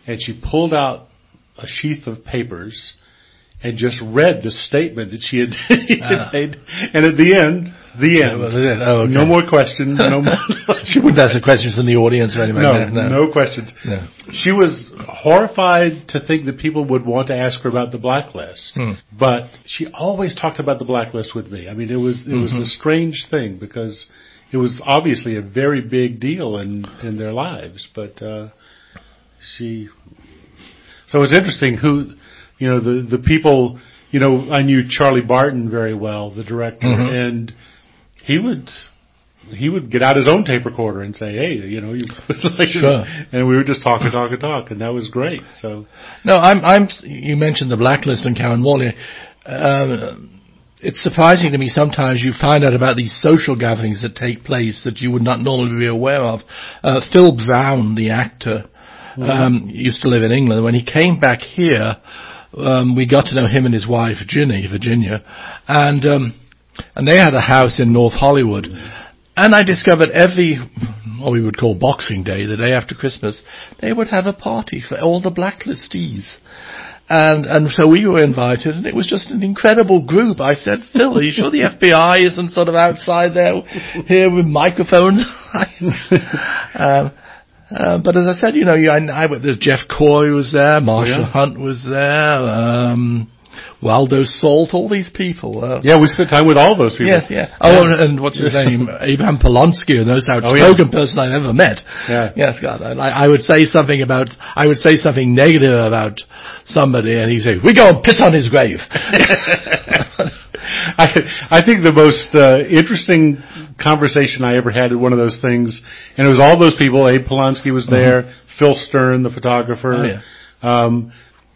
and she pulled out a sheath of papers and just read the statement that she had Ah. made. And at the end, the That end. was it. Oh, okay. No more questions. No more. She wouldn't answer questions from the audience or anything No, like that. No, no questions. No. She was horrified to think that people would want to ask her about the blacklist, Hmm. but she always talked about the blacklist with me. I mean, it was it was Mm-hmm. a strange thing because it was obviously a very big deal in in their lives. But uh, she, so it's interesting who, you know, the the people. You know, I knew Charlie Barton very well, the director, Mm-hmm. and he would. He would get out his own tape recorder and say, "Hey, you know," you like, Sure. and we would just talk and talk and talk, and that was great. So, No, I'm, I'm, you mentioned the blacklist and Karen Morley. Um, it's surprising to me sometimes you find out about these social gatherings that take place that you would not normally be aware of. Uh, Phil Brown, the actor, um, used to live in England. When he came back here, um, we got to know him and his wife, Ginny, Virginia, and, um, and they had a house in North Hollywood. And I discovered every, what we would call Boxing Day, the day after Christmas, they would have a party for all the blacklistees. And and so we were invited, and it was just an incredible group. I said, Phil, are you sure the F B I isn't sort of outside there, here with microphones? um, uh, but as I said, you know, I, I, there's Jeff Corey was there, Marshall yeah. Hunt was there, um, Waldo Salt, all these people. Uh, yeah, we spent time with all those people. Yes, yeah. Oh, and, and what's his name? Abraham Polonsky, the most outspoken Oh, yeah. person I've ever met. Yeah. Yes, God. I, I would say something about, I would say something negative about somebody, and he'd say, "We go and piss on his grave." I, I think the most uh, interesting conversation I ever had at one of those things, and it was all those people. Abe Polonsky was there, mm-hmm. Phil Stern, the photographer. Oh, yeah. Um,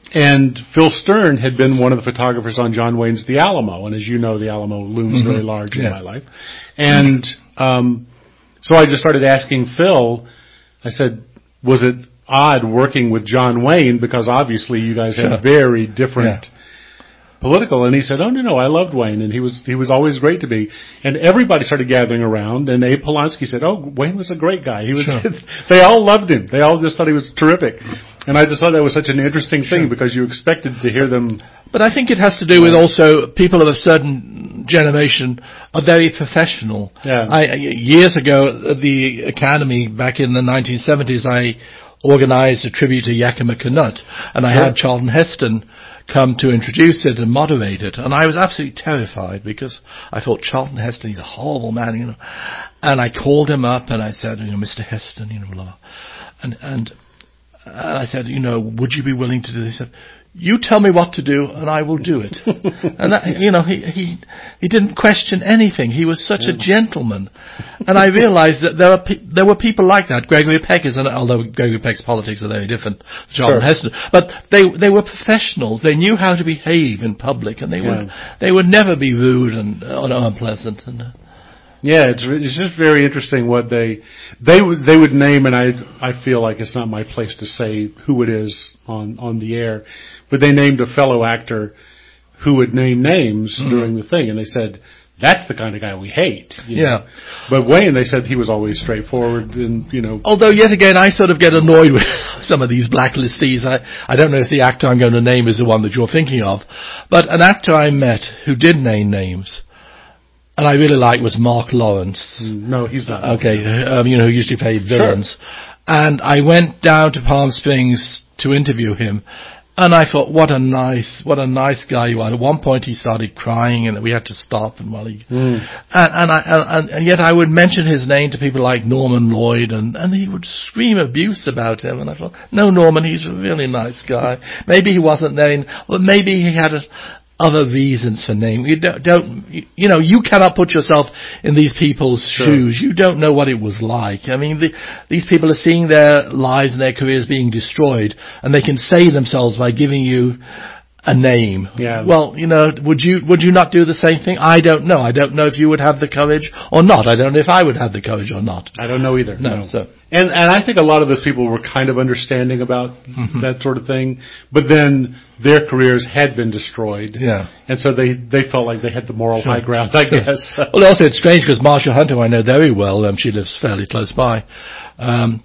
and Phil Stern had been one of the photographers on John Wayne's The Alamo, and as you know, The Alamo looms Mm-hmm. very large yeah. in my life. And um, so I just started asking Phil, I said, was it odd working with John Wayne, because obviously you guys had Sure. very different Yeah. political, and he said, "Oh no, no, I loved Wayne, and he was he was always great to me." And everybody started gathering around, and Abe Polonsky said, "Oh, Wayne was a great guy. He was." Sure. They all loved him. They all just thought he was terrific, and I just thought that was such an interesting thing Sure. because you expected to hear them. But I think it has to do with also people of a certain generation are very professional. Yeah. I, years ago at the Academy, back in the nineteen seventies, I organized a tribute to Yakima Canutt, and I Sure. had Charlton Heston come to introduce it and moderate it, and I was absolutely terrified because I thought, Charlton Heston, he's a horrible man, you know. And I called him up and I said, you know, Mister Heston, you know, blah, blah. And, and, and I said, you know, would you be willing to do this? He said, you tell me what to do and I will do it. And that, you know, he, he, he didn't question anything. He was such a gentleman. And I realized that there are, pe- there were people like that. Gregory Peck is, an, although Gregory Peck's politics are very different to Charlton Sure. Heston, but they, they were professionals. They knew how to behave in public, and they Yeah. would, they would never be rude and uh, unpleasant. And, uh, Yeah, it's re- it's just very interesting what they they would they would name, and I I feel like it's not my place to say who it is on on the air, but they named a fellow actor who would name names Mm-hmm. during the thing, and they said, "That's the kind of guy we hate." you Yeah. know. But Wayne, they said he was always straightforward, and you know. Although, yet again, I sort of get annoyed with some of these blacklistees. I, I don't know if the actor I'm going to name is the one that you're thinking of, but an actor I met who did name names, and I really liked, was Mark Lawrence. No, he's not. Okay, um, you know, who usually played villains. Sure. And I went down to Palm Springs to interview him, and I thought, what a nice, what a nice guy you are. At one point he started crying, and we had to stop, and while he, Mm. and, and I, and, and yet I would mention his name to people like Norman Lloyd, and, and he would scream abuse about him, and I thought, no, Norman, he's a really nice guy. Maybe he wasn't there, in, well, maybe he had a, other reasons for name. You don't, don't you, you know, you cannot put yourself in these people's Sure. shoes. You don't know what it was like. I mean, the, these people are seeing their lives and their careers being destroyed, and they can save themselves by giving you a name. Yeah. Well, you know, would you would you not do the same thing? I don't know. I don't know if you would have the courage or not. I don't know if I would have the courage or not. I don't know either. No, so. And and I think a lot of those people were kind of understanding about Mm-hmm. that sort of thing, but then their careers had been destroyed. Yeah. And so they, they felt like they had the moral high ground, I guess. Well, also it's strange because Marsha Hunter, I know very well, um, she lives fairly close by. Um,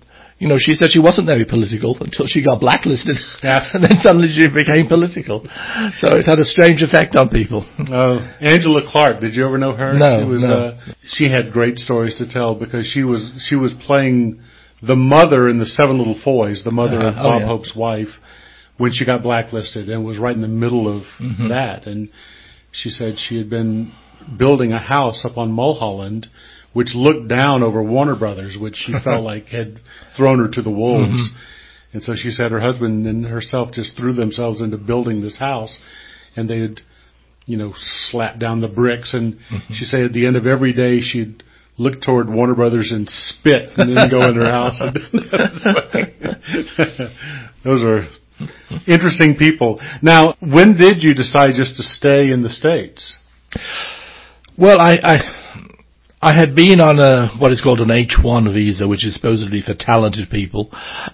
you know, she said she wasn't very political until she got blacklisted. Yeah. And then suddenly she became political. So it had a strange effect on people. Oh, Angela Clark, did you ever know her? No, she was, no. Uh, she had great stories to tell because she was she was playing the mother in the Seven Little Foys, the mother Uh-huh. of Oh, Bob yeah. Hope's wife, when she got blacklisted and was right in the middle of Mm-hmm. that. And she said she had been building a house up on Mulholland, which looked down over Warner Brothers, which she felt like had thrown her to the wolves. Mm-hmm. And so she said her husband and herself just threw themselves into building this house, and they had, you know, slapped down the bricks. And Mm-hmm. she said at the end of every day she'd look toward Warner Brothers and spit and then go in her house. Those are interesting people. Now, when did you decide just to stay in the States? Well, I, I, I had been on a, what is called an H one visa, which is supposedly for talented people,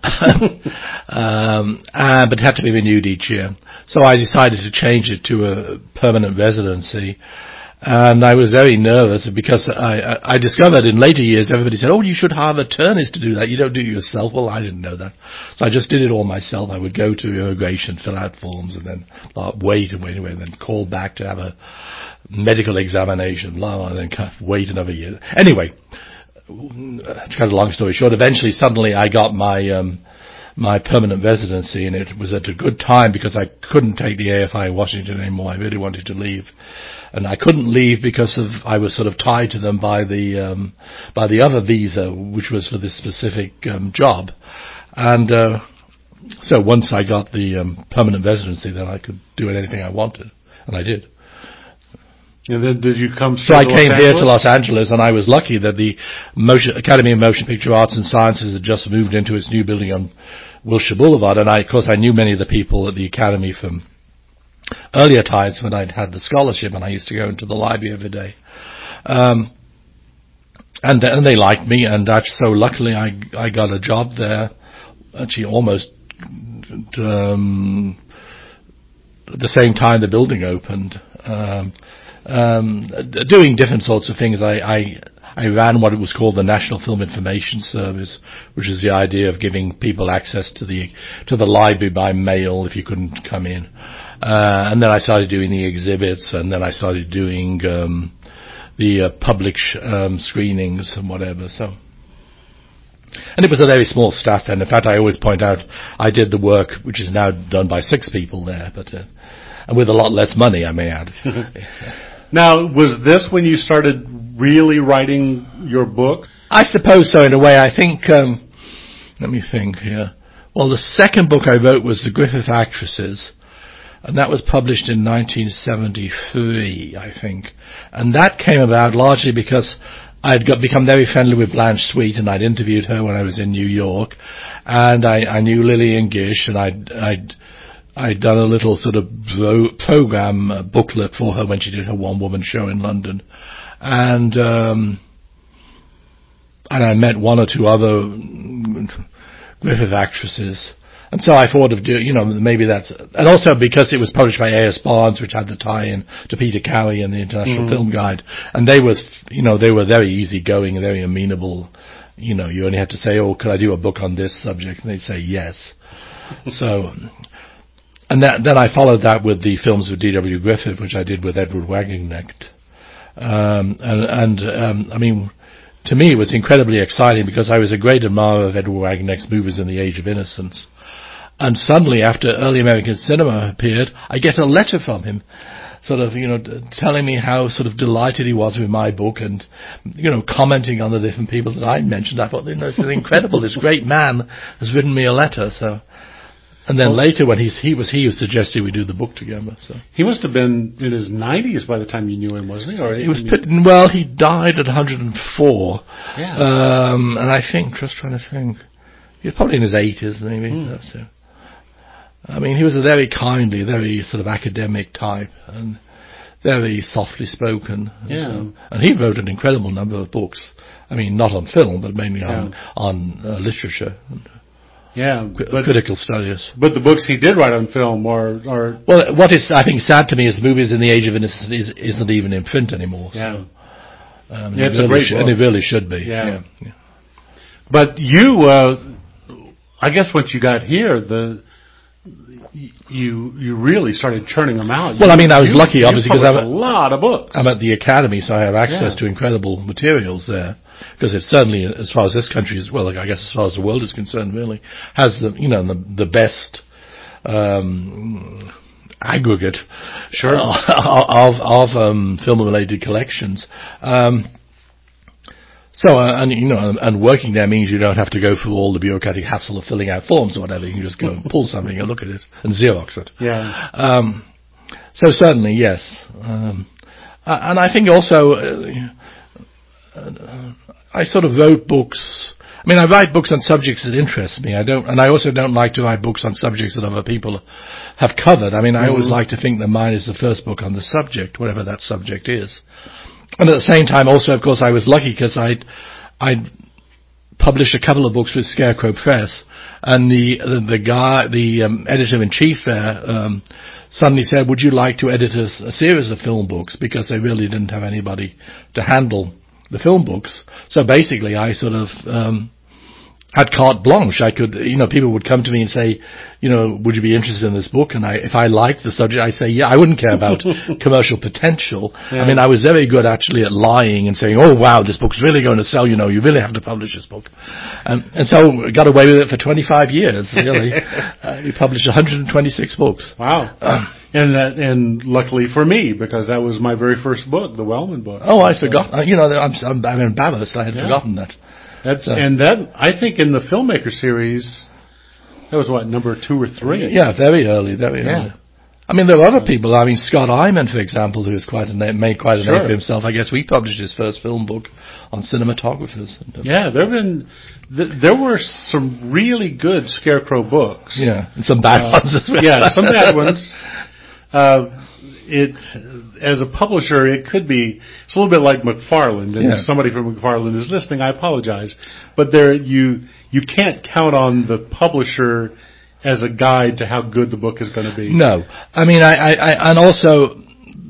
um, uh, but had to be renewed each year. So I decided to change it to a permanent residency. And I was very nervous because I, I, I discovered in later years, everybody said, oh, you should hire attorneys to do that. You don't do it yourself. Well, I didn't know that. So I just did it all myself. I would go to immigration, fill out forms, and then uh, wait and wait and wait, and then call back to have a medical examination, blah, blah, and then kind of wait another year. Anyway, to cut a long story short, eventually, suddenly I got my um, my permanent residency, and it was at a good time because I couldn't take the A F I in Washington anymore. I really wanted to leave. And I couldn't leave because of I was sort of tied to them by the um, by the other visa, which was for this specific um, job. And uh, so once I got the um, permanent residency, then I could do anything I wanted, and I did. And then did you come? So I to came Los here to Angeles? Los Angeles, and I was lucky that the Motion, Academy of Motion Picture Arts and Sciences had just moved into its new building on Wilshire Boulevard, and I, of course, I knew many of the people at the Academy from earlier times when I'd had the scholarship, and I used to go into the library every day. Um, and, and they liked me, and that's so luckily I, I got a job there, actually almost um, at the same time the building opened, um, um, doing different sorts of things. I, I I ran what it was called the National Film Information Service, which is the idea of giving people access to the to the library by mail if you couldn't come in. Uh, and then I started doing the exhibits, and then I started doing um, the uh, public sh- um, screenings and whatever. So, and it was a very small staff then. In fact, I always point out I did the work, which is now done by six people there, but uh, and with a lot less money, I may add. Now, was this when you started really writing your book? I suppose so, in a way. I think. Um, let me think here. Well, the second book I wrote was The Griffith Actresses. And that was published in nineteen seventy-three, I think. And that came about largely because I'd got become very friendly with Blanche Sweet, and I'd interviewed her when I was in New York. And I, I knew Lillian Gish, and I'd, I'd, I'd done a little sort of pro- program uh, booklet for her when she did her one-woman show in London. And, um, and I met one or two other Griffith actresses. And so I thought of doing, you know, maybe that's, and also because it was published by A S. Barnes, which had the tie-in to Peter Cowie and the International mm. Film Guide. And they was, you know, they were very easygoing and very amenable. You know, you only had to say, oh, could I do a book on this subject? And they'd say yes. So, and that, then I followed that with the films of D W Griffith, which I did with Edward Wagenknecht. Um, and, and um, I mean, to me it was incredibly exciting because I was a great admirer of Edward Wagenknecht's movies in the Age of Innocence. And suddenly, after early American cinema appeared, I get a letter from him, sort of, you know, telling me how sort of delighted he was with my book and, you know, commenting on the different people that I mentioned. I thought, you know, this is incredible. This great man has written me a letter. So, and then well, later, when he's, he was he who suggested we do the book together. So he must have been in his nineties by the time you knew him, wasn't he? Or he was put, well, he died at one hundred four. Yeah. Um, and I think, just trying to think, he was probably in his eighties, maybe. Mm. That's it. I mean, he was a very kindly, very sort of academic type, and very softly spoken. Yeah. Um, and he wrote an incredible number of books. I mean, not on film, but mainly yeah. on on uh, literature. And yeah, but, critical studies. But the books he did write on film are, are... Well, what is, I think, sad to me is movies in the Age of Innocence is, isn't even in print anymore. Yeah. So, um, yeah, it's really a great sh- book. And it really should be. Yeah. yeah. yeah. But you... Uh, I guess once you got here, the you you really started churning them out. Well, you, I mean, I was you, lucky, you obviously, because I'm a lot of books. I'm at the Academy, so I have access yeah. to incredible materials there. Because it certainly, as far as this country is, well, I guess as far as the world is concerned, really has the you know the the best um, aggregate sure. of of um, film related collections. Um, So, uh, and, you know, and working there means you don't have to go through all the bureaucratic hassle of filling out forms or whatever. You can just go and pull something and look at it and Xerox it. Yeah. Um, so certainly, yes. Um, uh, and I think also, uh, uh, I sort of wrote books. I mean, I write books on subjects that interest me. I don't, and I also don't like to write books on subjects that other people have covered. I mean, I mm-hmm. always like to think that mine is the first book on the subject, whatever that subject is. And at the same time, also, of course, I was lucky because I'd, I'd published a couple of books with Scarecrow Press, and the the, the guy, the um, editor-in-chief there, um, suddenly said, "Would you like to edit a, a series of film books?" Because they really didn't have anybody to handle the film books. So basically, I sort of um, had carte blanche. I could, you know, people would come to me and say, you know, would you be interested in this book? And I, if I liked the subject, I say, yeah, I wouldn't care about commercial potential. Yeah. I mean, I was very good actually at lying and saying, oh wow, this book's really going to sell, you know, you really have to publish this book. Um, and so I got away with it for twenty-five years, really. uh, we published one hundred twenty-six books. Wow. Um, and that, and luckily for me, because that was my very first book, the Wellman book. Oh, I so. forgot. Uh, you know, I'm, I'm, I'm embarrassed. I had yeah. forgotten that. That's so. And that I think in the Filmmaker series, that was what, number two or three? Yeah, very early, very yeah. early. I mean, there were other people. I mean, Scott Iman, for example, who's quite a name, made quite a sure. name for himself. I guess we published his first film book on cinematographers. And, uh, yeah, there have been th- there were some really good Scarecrow books. Yeah, and some bad uh, ones as well. Yeah, some bad ones. Uh, it as a publisher, it could be it's a little bit like McFarland, and yeah. if somebody from McFarland is listening, I apologize, but there you you can't count on the publisher as a guide to how good the book is going to be. No, I mean, I, I, I and also,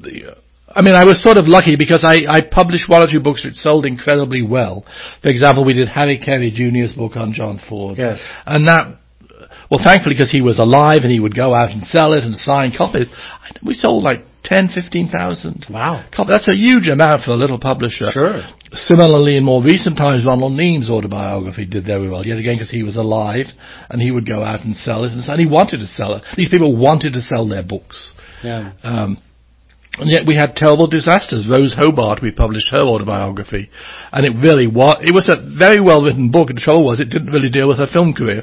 I mean, I was sort of lucky because I, I published one or two books which sold incredibly well. For example, we did Harry Carey Junior's book on John Ford, yes, and that. Well, thankfully, because he was alive and he would go out and sell it and sign copies, we sold like ten, fifteen thousand. Wow. copies. That's a huge amount for a little publisher. Sure. Similarly, in more recent times, Ronald Neam's autobiography did very well, yet again, because he was alive and he would go out and sell it. And he wanted to sell it. These people wanted to sell their books. Yeah. Um, And yet we had terrible disasters. Rose Hobart, we published her autobiography, and it really was, it was a very well written book, and the trouble was it didn't really deal with her film career.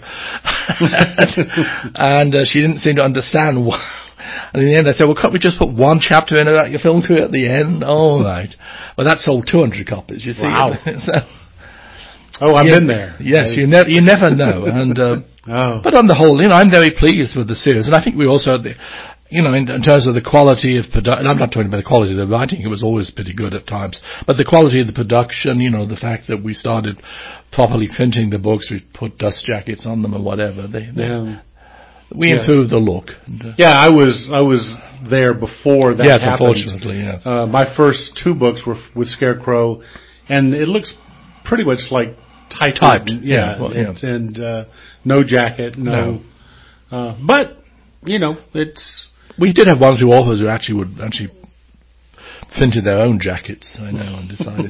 and uh, she didn't seem to understand why. And in the end I said, well, can't we just put one chapter in about your film career at the end? All right. Well, that sold two hundred copies, you see. Wow. so, oh, I've you, been there. Yes, you, ne- you never know. And uh, oh. But on the whole, you know, I'm very pleased with the series, and I think we also... The, You know, in, in terms of the quality of production, I'm not talking about the quality of the writing, it was always pretty good at times, but the quality of the production, you know, the fact that we started properly printing the books, we put dust jackets on them or whatever, they, they, yeah. we yeah. improved the look. And, uh, yeah, I was I was there before that yes, happened. Yes, unfortunately, yeah. Uh, my first two books were with Scarecrow, and it looks pretty much like typed. Typed, yeah. yeah. Well, yeah. And, and uh, no jacket, no. no. Uh, but, you know, it's... We did have one or two authors who actually would actually printed their own jackets, I know, and decided.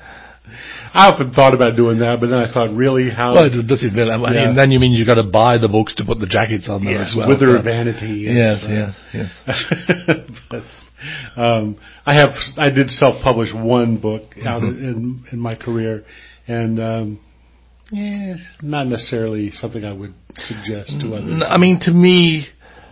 I often thought about doing that, but then I thought, really, how... Well, does it really? Yeah. And then you mean you've got to buy the books to put the jackets on them yes, as well. with their so. vanity. Yes, uh, yes, yes. but, um, I have, I did self-publish one book out mm-hmm. in, in my career, and... Um, yeah, not necessarily something I would suggest to others. I mean, to me...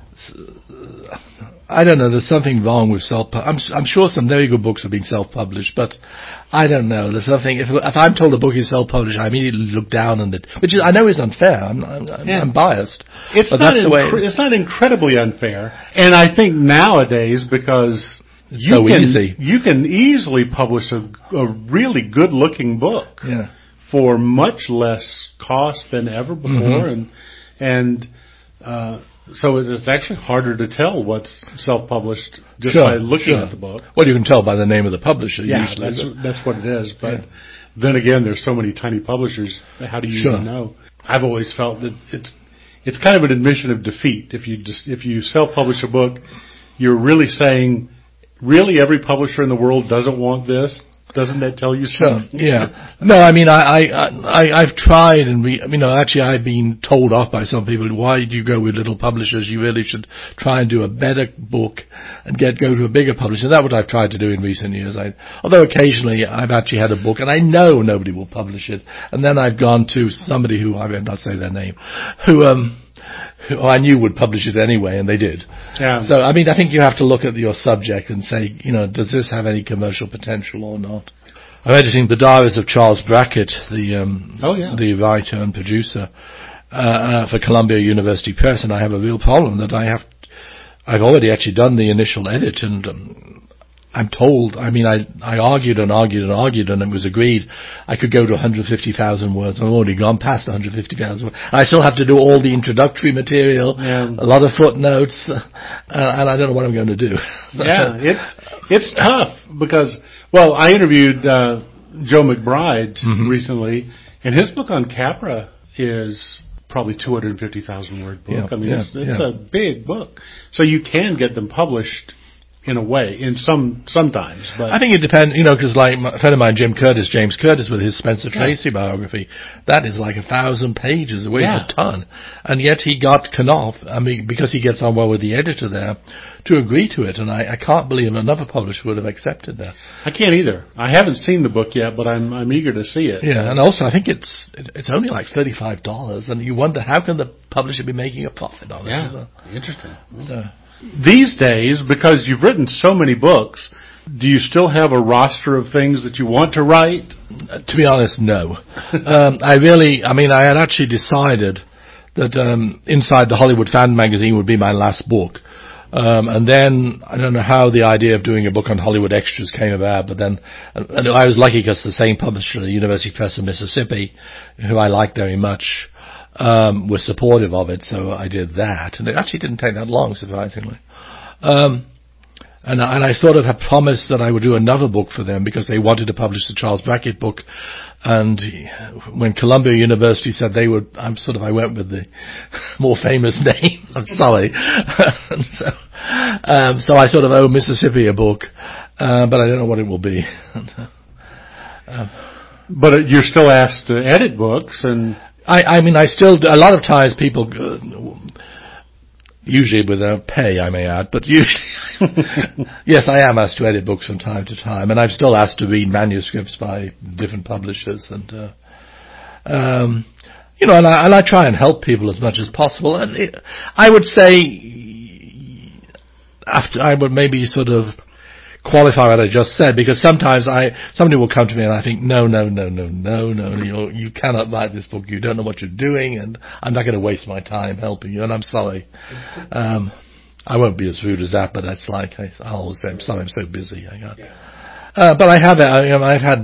I don't know, there's something wrong with self I'm I'm sure some very good books are being self-published, but I don't know, there's something, if if I'm told a book is self-published, I immediately look down on it, which is, I know is unfair, I'm I'm, yeah. I'm biased. It's but not that's the way incre- it's not incredibly unfair, and I think nowadays, because it's you so can, easy. you can easily publish a, a really good-looking book yeah. for much less cost than ever before, mm-hmm. and, and, uh, so it's actually harder to tell what's self-published just sure, by looking sure. at the book. Well, you can tell by the name of the publisher, yeah, usually. that's, but. that's what it is. But yeah. then again, there's so many tiny publishers. How do you sure. even know? I've always felt that it's it's kind of an admission of defeat. If you just if you self-publish a book, you're really saying, really, every publisher in the world doesn't want this. Doesn't that tell you something? Sure, yeah. No, I mean, I, I, I, I've tried and we, you know, actually I've been told off by some people, why do you go with little publishers? You really should try and do a better book and get, go to a bigger publisher. That's what I've tried to do in recent years. I, although occasionally I've actually had a book and I know nobody will publish it. And then I've gone to somebody who, I will not say their name, who, um, who I knew would publish it anyway, and they did. Yeah. So, I mean, I think you have to look at your subject and say, you know, does this have any commercial potential or not? I'm editing The Diaries of Charles Brackett, the um, oh, yeah. the writer and producer uh, uh, for Columbia University Press, and I have a real problem that I have. I've already actually done the initial edit, and um, I'm told, I mean, I, I argued and argued and argued, and it was agreed I could go to one hundred fifty thousand words. I've already gone past one hundred fifty thousand words. I still have to do all the introductory material, yeah. a lot of footnotes, uh, and I don't know what I'm going to do. Yeah, it's it's tough because, well, I interviewed uh, Joe McBride mm-hmm. recently, and his book on Capra is probably two hundred fifty thousand word book. Yeah, I mean, yeah, it's, it's yeah. a big book. So you can get them published in a way, in some, sometimes, but I think it depends, you know, because like a friend of mine, Jim Curtis, James Curtis, with his Spencer Tracy yeah. biography, that is like a thousand pages, it weighs yeah. a ton, and yet he got Knopf, I mean, because he gets on well with the editor there, to agree to it, and I, I can't believe another publisher would have accepted that. I can't either. I haven't seen the book yet, but I'm I'm eager to see it. Yeah, and also I think it's it's only like thirty-five dollars, and you wonder how can the publisher be making a profit on it? Yeah, so, interesting. So. These days, because you've written so many books, do you still have a roster of things that you want to write? Uh, to be honest, no. um, I really, I mean, I had actually decided that um, Inside the Hollywood Fan magazine would be my last book. Um, and then, I don't know how the idea of doing a book on Hollywood extras came about, but then, and, and I was lucky because the same publisher, the University Press of Mississippi, who I like very much, Um, was supportive of it, so I did that, and it actually didn't take that long, surprisingly. Um, and, and I sort of had promised that I would do another book for them because they wanted to publish the Charles Brackett book, and when Columbia University said they would, I'm sort of, I went with the more famous name. I'm sorry. so, um, so I sort of owe Mississippi a book, uh, but I don't know what it will be. um, but you're still asked to edit books and. I, I mean, I still, a lot of times people, uh, usually without pay, I may add, but usually, yes, I am asked to edit books from time to time, and I'm still asked to read manuscripts by different publishers, and, uh, um, you know, and I, and I try and help people as much as possible, and it, I would say, after, I would maybe sort of qualify what I just said, because sometimes I somebody will come to me and I think, no, no, no, no, no, no, you you cannot write this book. You don't know what you're doing, and I'm not going to waste my time helping you. And I'm sorry. Um, I won't be as rude as that, but that's like I, I always say, I'm sorry, I'm so busy. I got. Uh, but I have. I, I've had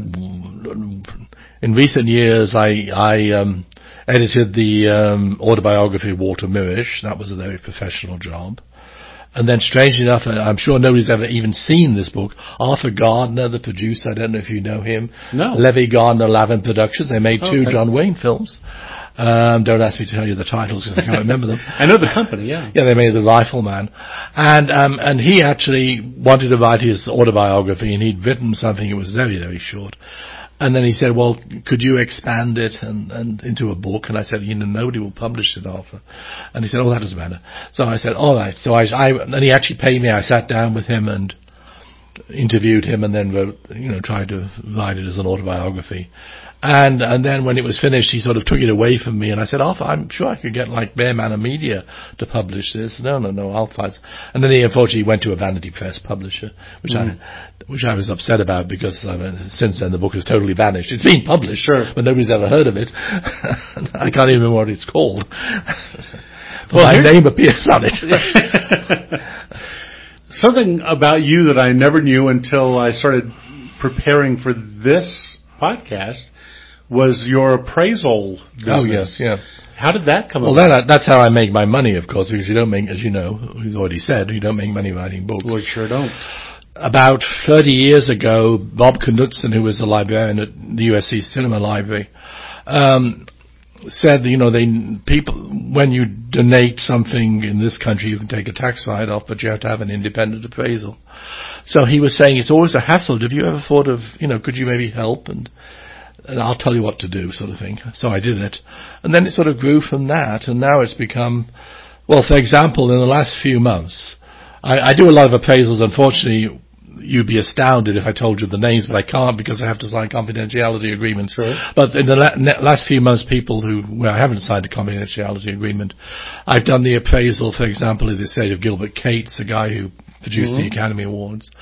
in recent years. I I um, edited the um, autobiography of Walter Mirisch. That was a very professional job. And then, strangely enough, I'm sure nobody's ever even seen this book. Arthur Gardner, the producer, I don't know if you know him. No. Levy Gardner, Lavin Productions. They made two okay. John Wayne films. Um, don't ask me to tell you the titles because I can't remember them. I know the company, yeah. Yeah, they made The Rifleman. And, um, and he actually wanted to write his autobiography, and he'd written something that was very, very short. And then he said, well, could you expand it and, and into a book? And I said, you know, nobody will publish it, Arthur. And he said, oh, that doesn't matter. So I said, all right. So I, I, and he actually paid me. I sat down with him and interviewed him and then wrote, you know, tried to write it as an autobiography. And, and then when it was finished, he sort of took it away from me, and I said, Arthur, I'm sure I could get like Bear Manor Media to publish this. No, no, no, I'll find. And then he unfortunately went to a Vanity Press publisher, which mm. I, which I was upset about because I mean, since then the book has totally vanished. It's been published, sure, but nobody's ever heard of it. I can't even remember what it's called. Well, my name appears on it. Something about you that I never knew until I started preparing for this podcast was your appraisal business. Oh, yes, yeah. How did that come well, about? Well, that, that's how I make my money, of course, because you don't make, as you know, he's already said, you don't make money writing books. Well, you sure don't. About thirty years ago, Bob Knudsen, who was a librarian at the U S C Cinema Library, um, said, you know, they people when you donate something in this country, you can take a tax write-off, but you have to have an independent appraisal. So he was saying it's always a hassle. Have you ever thought of, you know, could you maybe help and and I'll tell you what to do, sort of thing. So I did it, and then it sort of grew from that, and now it's become, well, for example, in the last few months, I, I do a lot of appraisals. Unfortunately, you'd be astounded if I told you the names, but I can't because I have to sign confidentiality agreements. Sure. But in the la- last few months, people who, where I haven't signed a confidentiality agreement, I've done the appraisal, for example, in the estate of Gilbert Cates, the guy who produced mm-hmm. the Academy Awards.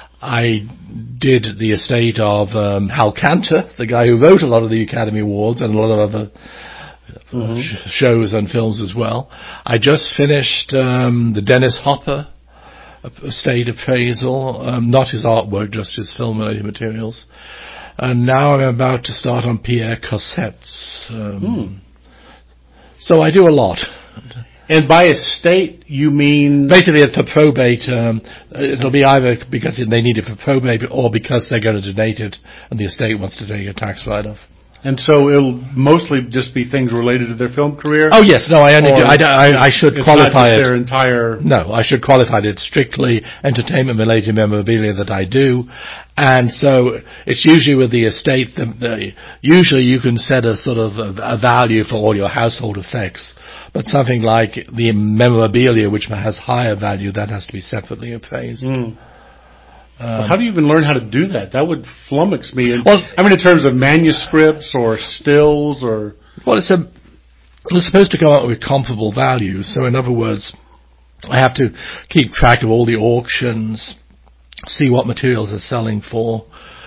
I did the estate of um, Hal Cantor, the guy who wrote a lot of the Academy Awards and a lot of other mm-hmm. sh- shows and films as well. I just finished um, the Dennis Hopper estate appraisal, um, not his artwork, just his film-related materials. And now I'm about to start on Pierre Cossette's. Um, hmm. So I do a lot. And by estate, you mean... Basically, for probate, um, it'll be either because they need it for probate or because they're going to donate it and the estate wants to take a tax write-off. And so it'll mostly just be things related to their film career? Oh, yes. No, I only do. I, I, I should it's qualify not just it. their entire... No, I should qualify it. It's strictly entertainment-related memorabilia that I do. And so it's usually with the estate. The, the, usually you can set a sort of a, a value for all your household effects. But something like the memorabilia, which has higher value, that has to be separately appraised. Mm. Um, well, how do you even learn how to do that? That would flummox me. In, well, I mean, in terms of manuscripts or stills or... Well, it's, a, it's supposed to come up with comparable values. So in other words, I have to keep track of all the auctions, see what materials are selling for.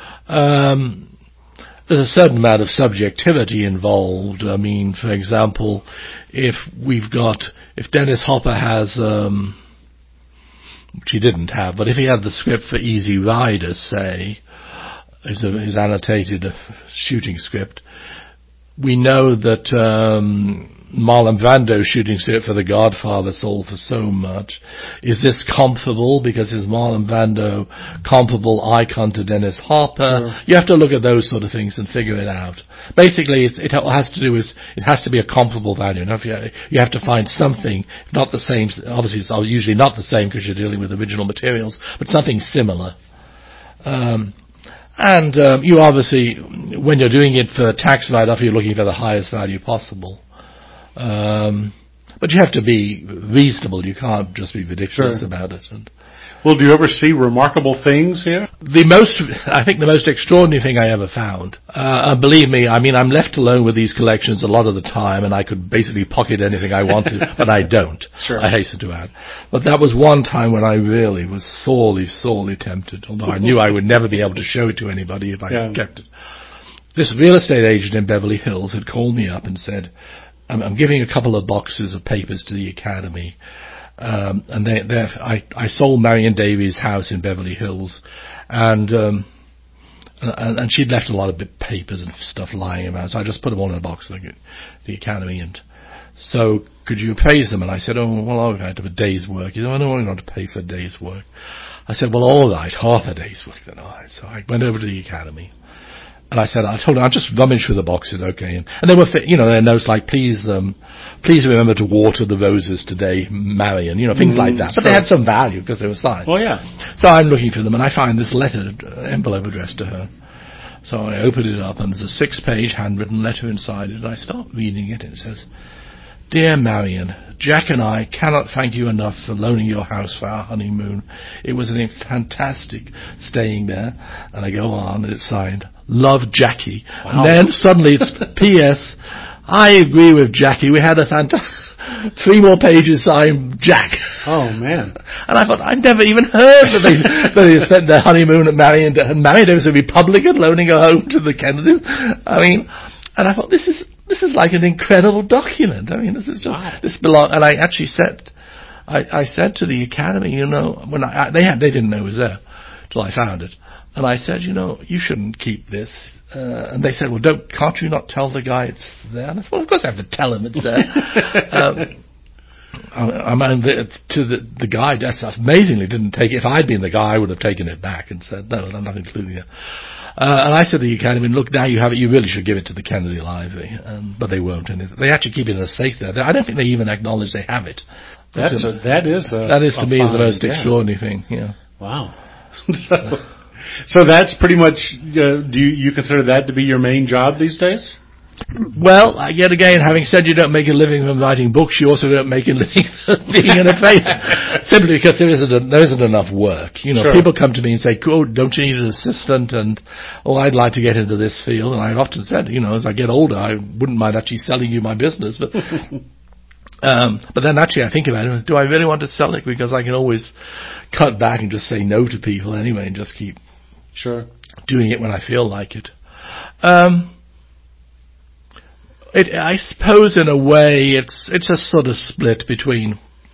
Um, there's a certain amount of subjectivity involved. I mean, for example, if we've got... If Dennis Hopper has... Um, which he didn't have, but if he had the script for Easy Rider, say, his, his annotated shooting script, we know that um, Marlon Brando's shooting script for The Godfather sold for so much. Is this comparable? Because is Marlon Brando comparable icon to Dennis Hopper? Sure. You have to look at those sort of things and figure it out. Basically, it's, it has to do with, it has to be a comparable value. Now, if you, you have to find something, not the same, obviously it's usually not the same because you're dealing with original materials, but something similar. Um, and um, you obviously, when you're doing it for tax write-off, you're looking for the highest value possible. Um, but you have to be reasonable. You can't just be ridiculous sure. about it. And well, do you ever see remarkable things here? The most, I think the most extraordinary thing I ever found, uh, and believe me, I mean, I'm left alone with these collections a lot of the time, and I could basically pocket anything I wanted, but I don't. Sure. I hasten to add. But that was one time when I really was sorely, sorely tempted, although I knew I would never be able to show it to anybody if I yeah. kept it. This real estate agent in Beverly Hills had called me up and said, I'm, I'm giving a couple of boxes of papers to the Academy. Um, and they, I, I sold Marion Davies' house in Beverly Hills, and, um, and and she'd left a lot of bit papers and stuff lying around, so I just put them all in a box like the Academy. And so, could you appraise them? And I said, oh, well, I had to have a day's work. He said, I don't want to pay for a day's work. I said, well, all right, half a day's work then. All right. So I went over to the Academy. And I said, I told her, I'll just rummage through the boxes, okay. And, and they were, you know, their notes like, please, um, please remember to water the roses today, Marion, you know, things mm, like that. But sure. They had some value because they were signed. Well, yeah. So I'm looking for them, and I find this letter, uh, envelope addressed to her. So I open it up, and there's a six-page handwritten letter inside it, and I start reading it, and it says, Dear Marion, Jack and I cannot thank you enough for loaning your house for our honeymoon. It was a fantastic staying there. And I go on, and it's signed, Love, Jackie. Wow. And then suddenly it's P S I agree with Jackie. We had a fantastic... Three more pages signed Jack. Oh, man. And I thought, I've never even heard that they, that they spent their honeymoon at Marion. And Marion Davies, a Republican, loaning her home to the Kennedys. I mean, and I thought, this is... This is like an incredible document. I mean, this is just, wow. this belong, and I actually said, I, I said to the Academy, you know, when I, I, they had, they didn't know it was there till I found it. And I said, you know, you shouldn't keep this. Uh, and they said, well, don't, can't you not tell the guy it's there? And I said, well, of course I have to tell him it's there. um, I, I mean, the, to the, the guy, that's amazingly didn't take it. If I'd been the guy, I would have taken it back and said, no, I'm not including it. Uh, and I said to the Academy, look, now you have it, you really should give it to the Kennedy Library. Um, but they won't. And they actually keep it in a safe there. I don't think they even acknowledge they have it. That's a, that is a, that is to a me fine, is the most yeah. extraordinary thing. Yeah. Wow. so, so that's pretty much. Uh, do you, you consider that to be your main job these days? Well, yet again, having said you don't make a living from writing books, you also don't make a living from being an advisor. Simply because there isn't, a, there isn't enough work. You know, sure. People come to me and say, oh, don't you need an assistant? And, oh, I'd like to get into this field. And I've often said, you know, as I get older, I wouldn't mind actually selling you my business. But um, but then actually I think about it, do I really want to sell it? Because I can always cut back and just say no to people anyway and just keep sure doing it when I feel like it. Um... It, I suppose in a way it's it's a sort of split between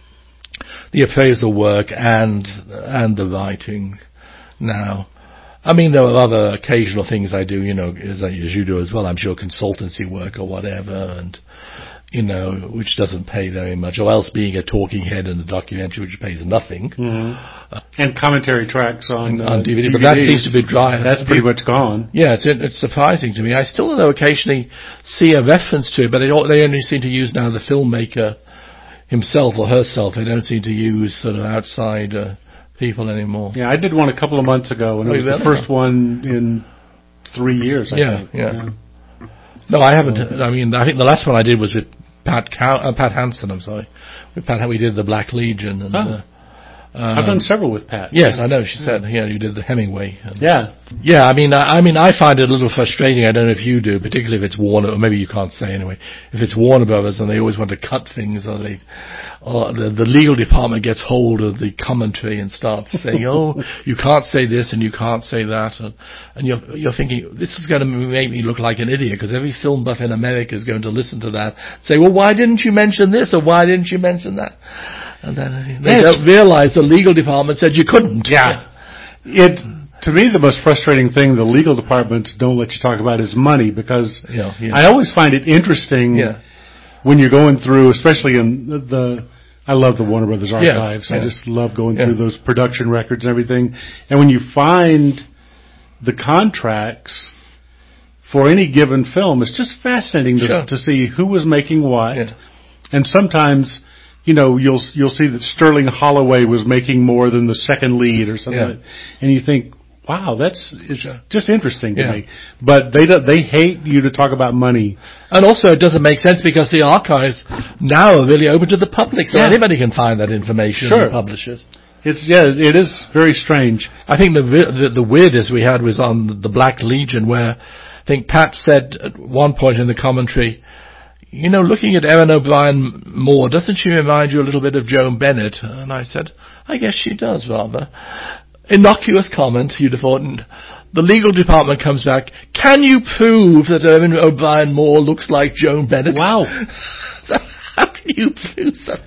the appraisal work and and the writing now. I mean, there are other occasional things I do, you know, as, as you do as well, I'm sure, consultancy work or whatever, and, you know, which doesn't pay very much, or else being a talking head in a documentary which pays nothing. Mm-hmm. Uh, and commentary tracks on, on uh, D V D, D V Ds. But that seems to be dry. That's pretty much gone. Yeah, it's it's surprising to me. I still, though, occasionally see a reference to it, but they, they only seem to use now the filmmaker himself or herself. They don't seem to use sort of outside uh, people anymore. Yeah, I did one a couple of months ago, and it oh, was really? the first one in three years, I yeah, think. Yeah, yeah. No, I haven't. I mean, I think the last one I did was with Pat Cow- uh, Pat Hansen, I'm sorry. With Pat, we did the Black Legion. And, oh. uh, um, I've done several with Pat. Yes, I know. She said, yeah, you did the Hemingway. And, yeah. Yeah, I mean, I, I mean, I find it a little frustrating. I don't know if you do, particularly if it's Warner, or maybe you can't say anyway. If it's Warner Brothers and they always want to cut things, or they, or the, the legal department gets hold of the commentary and starts saying, "Oh, you can't say this and you can't say that," and, and you're you're thinking this is going to make me look like an idiot because every film buff in America is going to listen to that, say, "Well, why didn't you mention this or why didn't you mention that?" And then they yeah, don't realize the legal department said you couldn't. Yeah. It, to me, the most frustrating thing the legal departments don't let you talk about is money, because yeah, yeah. I always find it interesting yeah. when you're going through, especially in the, the I love the Warner Brothers archives. Yeah, yeah. I just love going yeah. through those production records and everything. And when you find the contracts for any given film, it's just fascinating to, sure. to see who was making what. Yeah. And sometimes, you know, you'll you'll see that Sterling Holloway was making more than the second lead or something, yeah. like that. And you think, wow, that's it's sure. just interesting to yeah. me. But they do, they hate you to talk about money. And also, it doesn't make sense because the archives now are really open to the public, so yeah. anybody can find that information sure. and publish it. It's yeah, it is very strange. I think the, the the weirdest we had was on the Black Legion, where I think Pat said at one point in the commentary, you know, looking at Erin O'Brien Moore, doesn't she remind you a little bit of Joan Bennett? And I said, I guess she does, rather. Innocuous comment, you'd have thought. And the legal department comes back, can you prove that Erin O'Brien Moore looks like Joan Bennett? Wow. So how can you prove that?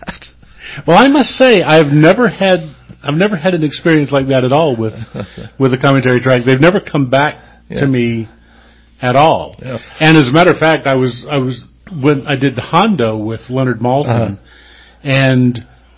Well, I must say, I've never had I've never had an experience like that at all with with the commentary track. They've never come back yeah. to me at all. Yeah. And as a matter of fact, I was I was when I did the Hondo with Leonard Maltin, uh-huh. and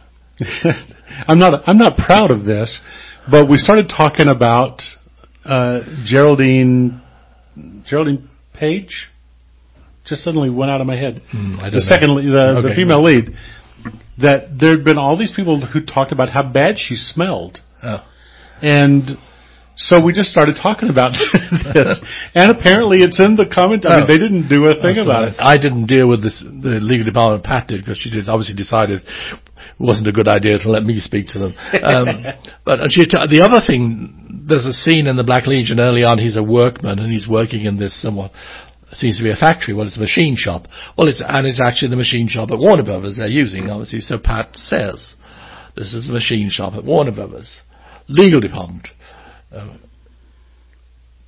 I'm not I'm not proud of this, but we started talking about uh, Geraldine Geraldine Page. Just suddenly went out of my head. Mm, I don't the know. second lead, the, okay. the female lead. That there had been all these people who talked about how bad she smelled, oh. and so we just started talking about this. And apparently, it's in the comment. I oh. mean, they didn't do a thing That's about right. it. I didn't deal with this. The legal department. Pat did, because she did obviously decided it wasn't a good idea to let me speak to them. Um, but and she, the other thing, there's a scene in the Black Legion early on. He's a workman and he's working in this somewhat. Seems to be a factory. Well, it's a machine shop. Well, it's and it's actually the machine shop at Warner Brothers they're using, obviously. So Pat says, "This is the machine shop at Warner Brothers." Legal department. Um,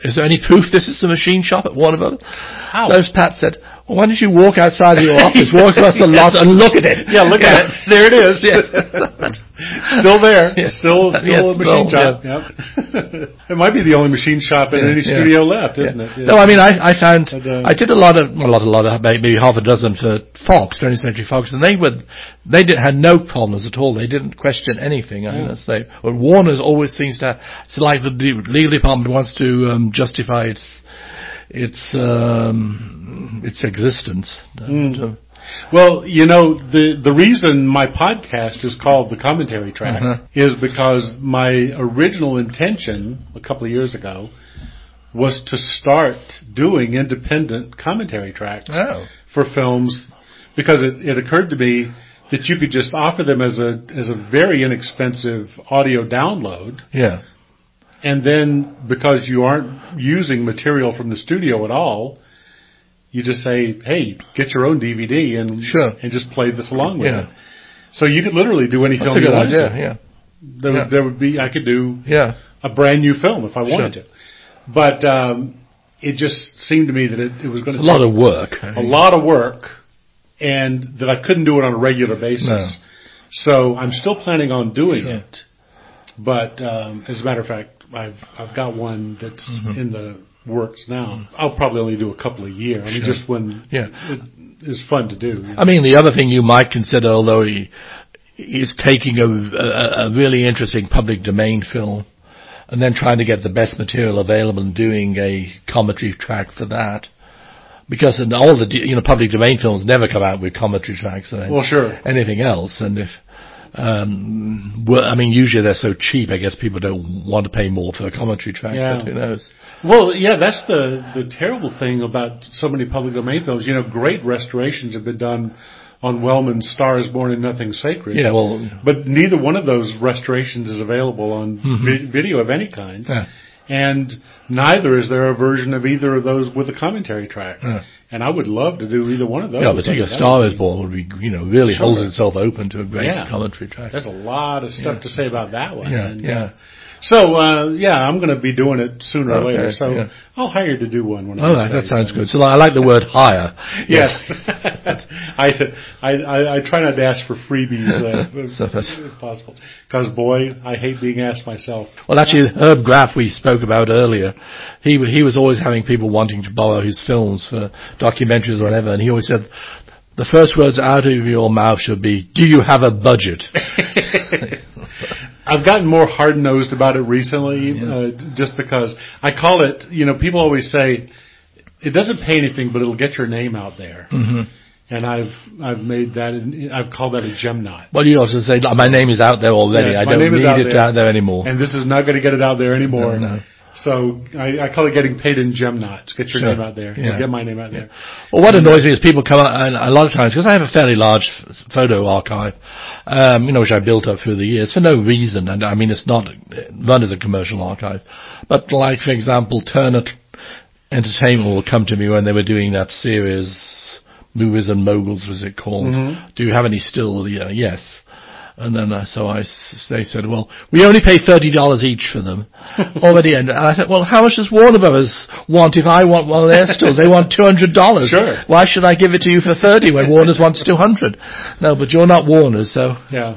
is there any proof this is a machine shop at Warner Brothers? How? So Pat said, well, why don't you walk outside of your office, walk across the lot and look at it? Yeah, look at it. There it is. Yes. Still there. Yes. Still still Yes. a machine Well, shop. Yep. It might be the only machine shop in Yeah, any yeah. studio left, isn't Yeah. it? Yeah. No, I mean, I, I found, But, uh, I did a lot of, a lot, a lot of, maybe half a dozen for Fox, twentieth Century Fox, and they were, they did, had no problems at all. They didn't question anything. I mean, Yeah. that's they, well, Warner's always seems to, it's like the de- legal department wants to um, justify its, its, um, its existence. And, Mm. uh, Well, you know, the the reason my podcast is called The Commentary Track Uh-huh. is because my original intention a couple of years ago was to start doing independent commentary tracks Oh. for films, because it, it occurred to me that you could just offer them as a as a very inexpensive audio download, yeah. and then because you aren't using material from the studio at all, you just say, hey, get your own D V D and Sure. and just play this along with Yeah. it. So you could literally do any That's a film good you wanted idea, to. yeah. There, Yeah. would, there would be, I could do Yeah. a brand new film if I wanted Sure. to. But um, it just seemed to me that it, it was going to A lot of work. a lot of work, and that I couldn't do it on a regular basis. No. So I'm still planning on doing Sure. it. But um, as a matter of fact, I've I've got one that's Mm-hmm. in the works now. I'll probably only do a couple a year. I mean, Sure. just when Yeah. it is fun to do. you know. I mean, the other thing you might consider, although he is taking a, a, a really interesting public domain film and then trying to get the best material available and doing a commentary track for that. Because in all the, you know, public domain films never come out with commentary tracks or Well, sure. anything else. And if, um, well, I mean, usually they're so cheap, I guess people don't want to pay more for a commentary track, Yeah. but who knows? Well, yeah, that's the the terrible thing about so many public domain films. You know, great restorations have been done on Wellman's Star is Born and Nothing Sacred. Yeah, well, But neither one of those restorations is available on vi- video of any kind. yeah. And neither is there a version of either of those with a commentary track. Yeah. And I would love to do either one of those. Yeah, the particular That Star would is be- Born would be, you know, really Sure. holds itself open to a great Yeah. commentary track. There's a lot of stuff Yeah. to say about that one. Yeah, And, yeah. uh, so, uh, yeah, I'm going to be doing it sooner or Okay, later. So yeah. I'll hire to do one. One of Oh, these that, that days. sounds So- good. So I like the word hire. Yes. I, I, I, I try not to ask for freebies uh, So that's- if possible. Because, boy, I hate being asked myself. Well, actually, Herb Graff we spoke about earlier, he he was always having people wanting to borrow his films for documentaries or whatever, and he always said, the first words out of your mouth should be, do you have a budget? I've gotten more hard-nosed about it recently, Yeah. uh, just because I call it, you know, people always say, it doesn't pay anything, but it'll get your name out there. Mm-hmm. And I've I've made that, I've called that a gem knot. Well, you also say, my name is out there already. Yes, I my don't name is need out it there. out there anymore. And this is not going to get it out there anymore. No, no. So I, I call it getting paid in gem knots. Get your Sure. name out there. Yeah. Get my name out Yeah. there. Well, what annoys me is people come out, and a lot of times, because I have a fairly large f- photo archive, um, you know, which I built up through the years for no reason, and I mean, it's not run as a commercial archive. But like, for example, Turner Entertainment will come to me when they were doing that series, Movies and Moguls, was it called? Mm-hmm. Do you have any still? Yeah, yes. And then uh, so I, s- they said, well, we only pay thirty dollars each for them already. And I said, well, how much does Warner Brothers want if I want one of their stills? They want two hundred dollars. Sure. Why should I give it to you for thirty when Warner's wants two hundred? No, but you're not Warner, so. Yeah.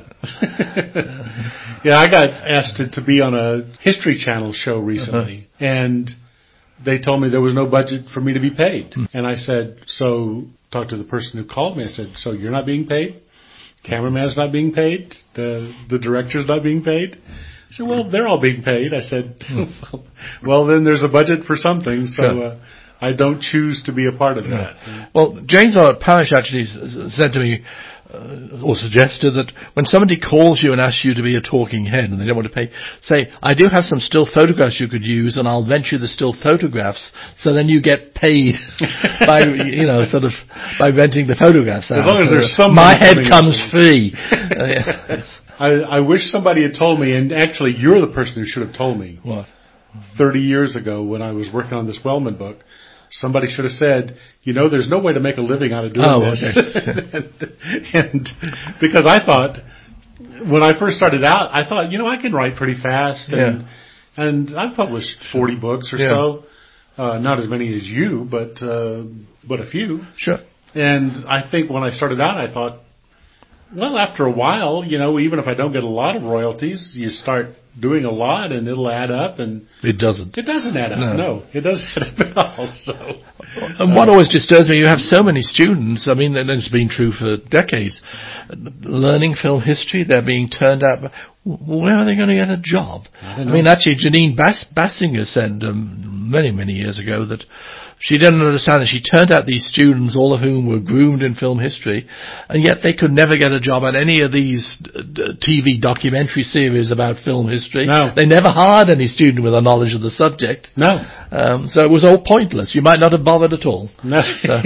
Yeah, I got asked to, to be on a History Channel show recently, Uh-huh. and they told me there was no budget for me to be paid. Hmm. And I said, so, talked to the person who called me. I said, so you're not being paid? Cameraman's not being paid? The the director's not being paid? I said, well, they're all being paid. I said, well, then there's a budget for something, so Sure. uh, I don't choose to be a part of that. Well, James R. Parrish actually s- said to me, uh, or suggested that when somebody calls you and asks you to be a talking head and they don't want to pay, say, I do have some still photographs you could use and I'll rent you the still photographs, so then you get paid by, you know, sort of, by renting the photographs out. As long as So there's some my money head coming comes in. free. Uh, yeah. I, I wish somebody had told me, and actually you're the person who should have told me. What? thirty years ago when I was working on this Wellman book, somebody should have said, you know, there's no way to make a living out of doing Oh, this. okay. and, and because I thought, when I first started out, I thought, you know, I can write pretty fast. And, and I've published forty books or Yeah. so. Uh, not as many as you, but uh, but a few. Sure. And I think when I started out, I thought, well, after a while, you know, even if I don't get a lot of royalties, you start doing a lot and it'll add up, and it doesn't. It doesn't add up. No, no it doesn't add up at all. So, and what uh, always disturbs me, you have so many students. I mean, and it's been true for decades, learning film history. They're being turned out. Where are they going to get a job? I, don't know. I mean, actually, Janine Bass- Bassinger said um, many, many years ago that she didn't understand that she turned out these students, all of whom were groomed in film history, and yet they could never get a job on any of these T V documentary series about film history. No. They never hired any student with a knowledge of the subject. No. Um, so it was all pointless. You might not have bothered at all. No. So.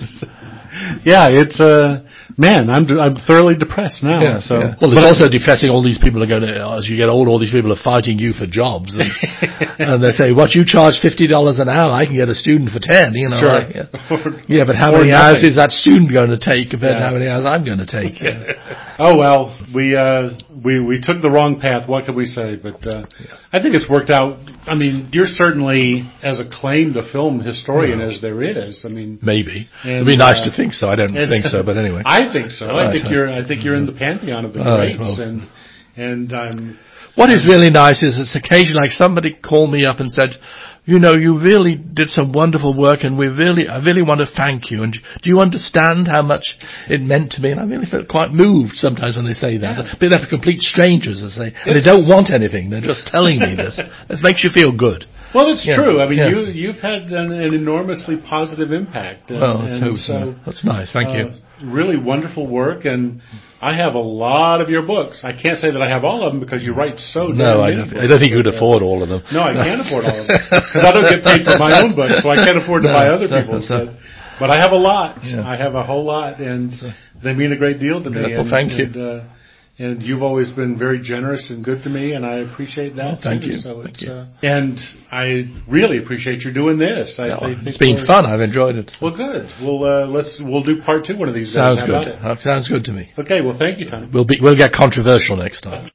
Yeah, it's uh, man, I'm I'm thoroughly depressed now. Yeah, so, yeah. Well, it's but also depressing. All these people are going to, as you get older, all these people are fighting you for jobs, and, and they say, "What, you charge fifty dollars an hour? I can get a student for ten." You know, sure. like, yeah. yeah, but how many hours is that student going to take compared yeah. to how many hours I'm going to take? Yeah. Oh well, we uh, we we took the wrong path. What can we say? But uh, yeah. I think it's worked out. I mean, you're certainly as acclaimed a film historian no. as there is. I mean, maybe and, it'd be nice uh, to think so. I don't think so, but anyway. I think so. I think right. you're. I think you're in the pantheon of the All greats, right, well. and and I'm. What is really nice is it's occasionally like somebody called me up and said, you know, you really did some wonderful work, and we really, I really want to thank you. And do you understand how much it meant to me? And I really felt quite moved sometimes when they say that. Yeah. But they're complete strangers, as they, and they don't want anything. They're just telling me this. This makes you feel good. Well, it's yeah. true. I mean, yeah. you, you've had an, an enormously positive impact. And, well, let's and hope so. so. That's nice. Thank uh, you. Really wonderful work, and I have a lot of your books. I can't say that I have all of them because you write so no, I don't, I don't think you could afford all of them. No, I can't afford all of them because I don't get paid for my own books, so I can't afford to no, buy other so, people's. So. But, but I have a lot. Yeah. I have a whole lot, and they mean a great deal to me. Yeah, well, and, thank and, you. Uh, And you've always been very generous and good to me, and I appreciate that. Oh, thank too. you. So thank it's, you. Uh, and I really appreciate you doing this. I, no, I think it's been fun. I've enjoyed it. Well, good. We'll uh, let's we'll do part two one of these days. Sounds How good. about it? Sounds good to me. Okay. Well, thank you, Tom. We'll be we'll get controversial next time.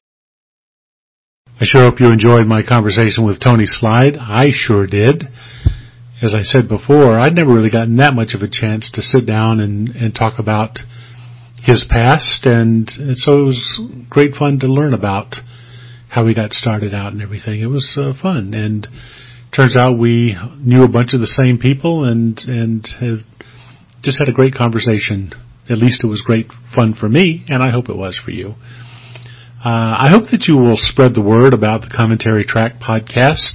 I sure hope you enjoyed my conversation with Tony Slide. I sure did. As I said before, I'd never really gotten that much of a chance to sit down and, and talk about his past, and so it was great fun to learn about how he got started out and everything. It was uh, fun, and turns out we knew a bunch of the same people, and and have just had a great conversation. At least it was great fun for me, and I hope it was for you. Uh, I hope that you will spread the word about the Commentary Track podcast.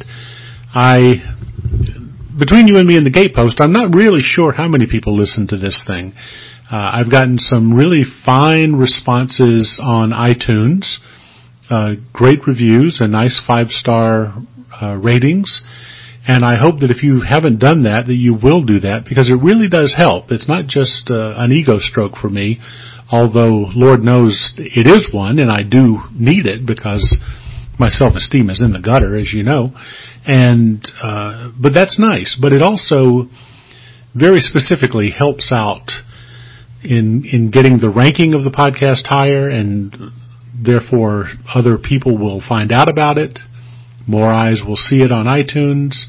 I, between you and me and the Gatepost, I'm not really sure how many people listen to this thing. Uh, I've gotten some really fine responses on iTunes, uh, great reviews and nice five-star uh, ratings. And I hope that if you haven't done that, that you will do that, because it really does help. It's not just uh, an ego stroke for me, although Lord knows it is one, and I do need it because my self-esteem is in the gutter, as you know. And uh, but that's nice. But it also very specifically helps out in in getting the ranking of the podcast higher, and therefore other people will find out about it. More eyes will see it on iTunes,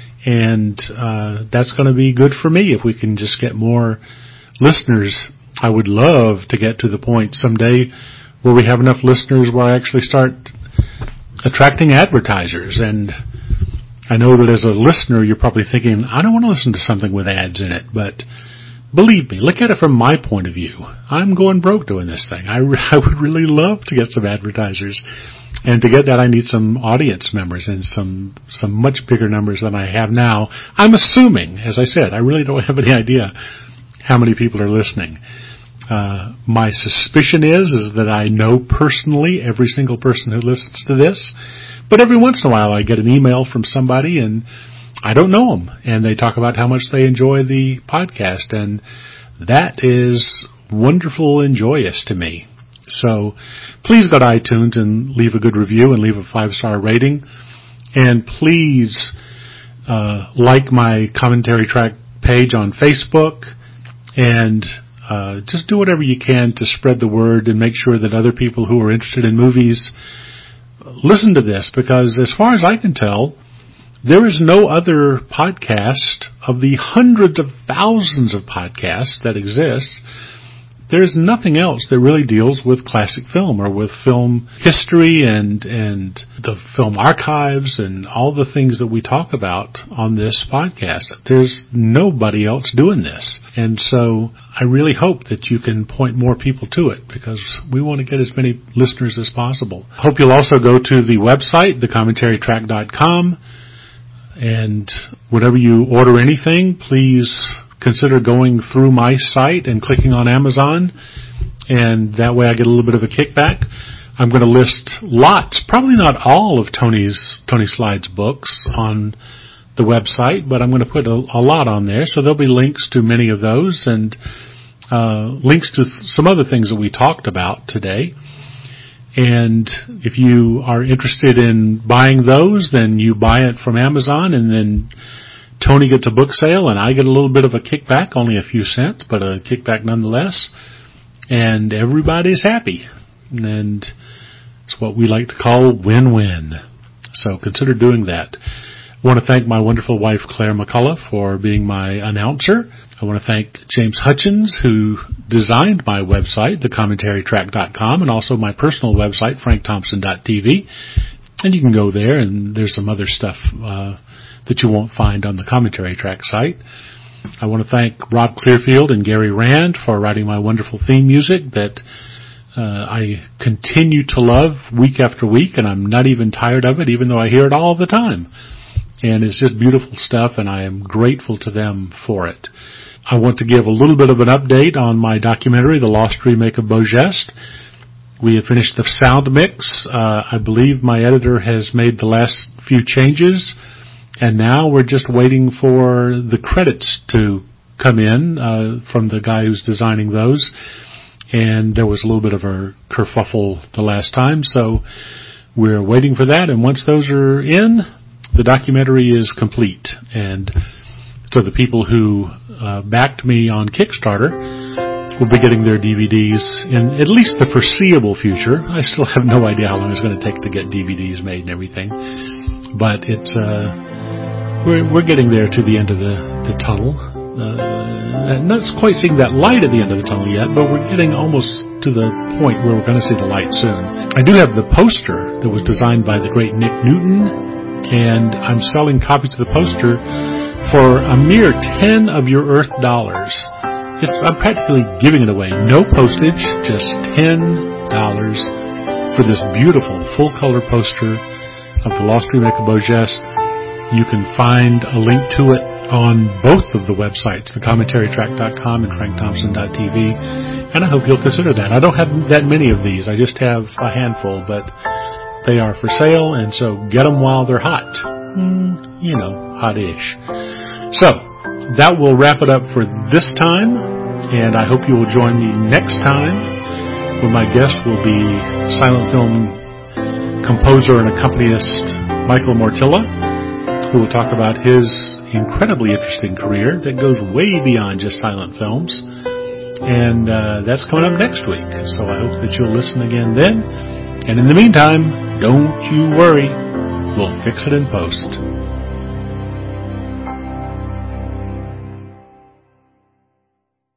and uh, that's going to be good for me if we can just get more listeners. I would love to get to the point someday where we have enough listeners where I actually start attracting advertisers. And I know that as a listener, you're probably thinking, I don't want to listen to something with ads in it, but believe me, look at it from my point of view. I'm going broke doing this thing. I, I would really love to get some advertisers. And to get that, I need some audience members and some some much bigger numbers than I have now. I'm assuming, as I said, I really don't have any idea how many people are listening. Uh, my suspicion is, is that I know personally every single person who listens to this. But every once in a while I get an email from somebody and I don't know them, and they talk about how much they enjoy the podcast, and that is wonderful and joyous to me. So please go to iTunes and leave a good review and leave a five-star rating. And please uh, like my Commentary Track page on Facebook, and uh, just do whatever you can to spread the word and make sure that other people who are interested in movies listen to this, because as far as I can tell, There is no other podcast of the hundreds of thousands of podcasts that exist. There's nothing else that really deals with classic film or with film history and and the film archives and all the things that we talk about on this podcast. There's nobody else doing this. And so I really hope that you can point more people to it because we want to get as many listeners as possible. Hope you'll also go to the website, the commentary track dot com, and whenever you order anything, please consider going through my site and clicking on Amazon, and that way I get a little bit of a kickback. I'm going to list lots, probably not all of Tony's Tony Slide's books on the website, but I'm going to put a, a lot on there, so there'll be links to many of those and uh, links to some other things that we talked about today. And if you are interested in buying those, then you buy it from Amazon, and then Tony gets a book sale, and I get a little bit of a kickback, only a few cents, but a kickback nonetheless. And everybody's happy. And it's what we like to call win-win. So consider doing that. I want to thank my wonderful wife, Claire McCullough, for being my announcer. I want to thank James Hutchins, who designed my website, the commentary track dot com, and also my personal website, frank thompson dot t v. And you can go there, and there's some other stuff uh that you won't find on the Commentary Track site. I want to thank Rob Clearfield and Gary Rand for writing my wonderful theme music that uh, I continue to love week after week, and I'm not even tired of it, even though I hear it all the time. And it's just beautiful stuff, and I am grateful to them for it. I want to give a little bit of an update on my documentary, The Lost Remake of Beau Geste. We have finished the sound mix. Uh, I believe my editor has made the last few changes. And now we're just waiting for the credits to come in uh, from the guy who's designing those. And there was a little bit of a kerfuffle the last time, so we're waiting for that. And once those are in, the documentary is complete. And so the people who uh, backed me on Kickstarter will be getting their D V Ds in at least the foreseeable future. I still have no idea how long it's going to take to get D V Ds made and everything. But it's... Uh, We're, we're getting there to the end of the, the tunnel. Uh, not quite seeing that light at the end of the tunnel yet, but we're getting almost to the point where we're going to see the light soon. I do have the poster that was designed by the great Nick Newton, and I'm selling copies of the poster for a mere ten of your Earth dollars. It's, I'm practically giving it away. No postage, just ten dollars for this beautiful full-color poster of The Lost Remake of Beau Geste. You can find a link to it on both of the websites, the commentary track dot com and frank thompson dot t v, and I hope you'll consider that. I don't have that many of these. I just have a handful, but they are for sale, and so get them while they're hot. Mm, you know, hot-ish. So, that will wrap it up for this time, and I hope you will join me next time when my guest will be silent film composer and accompanist Michael Mortilla, who will talk about his incredibly interesting career that goes way beyond just silent films. And uh, that's coming up next week. So I hope that you'll listen again then. And in the meantime, don't you worry. We'll fix it in post.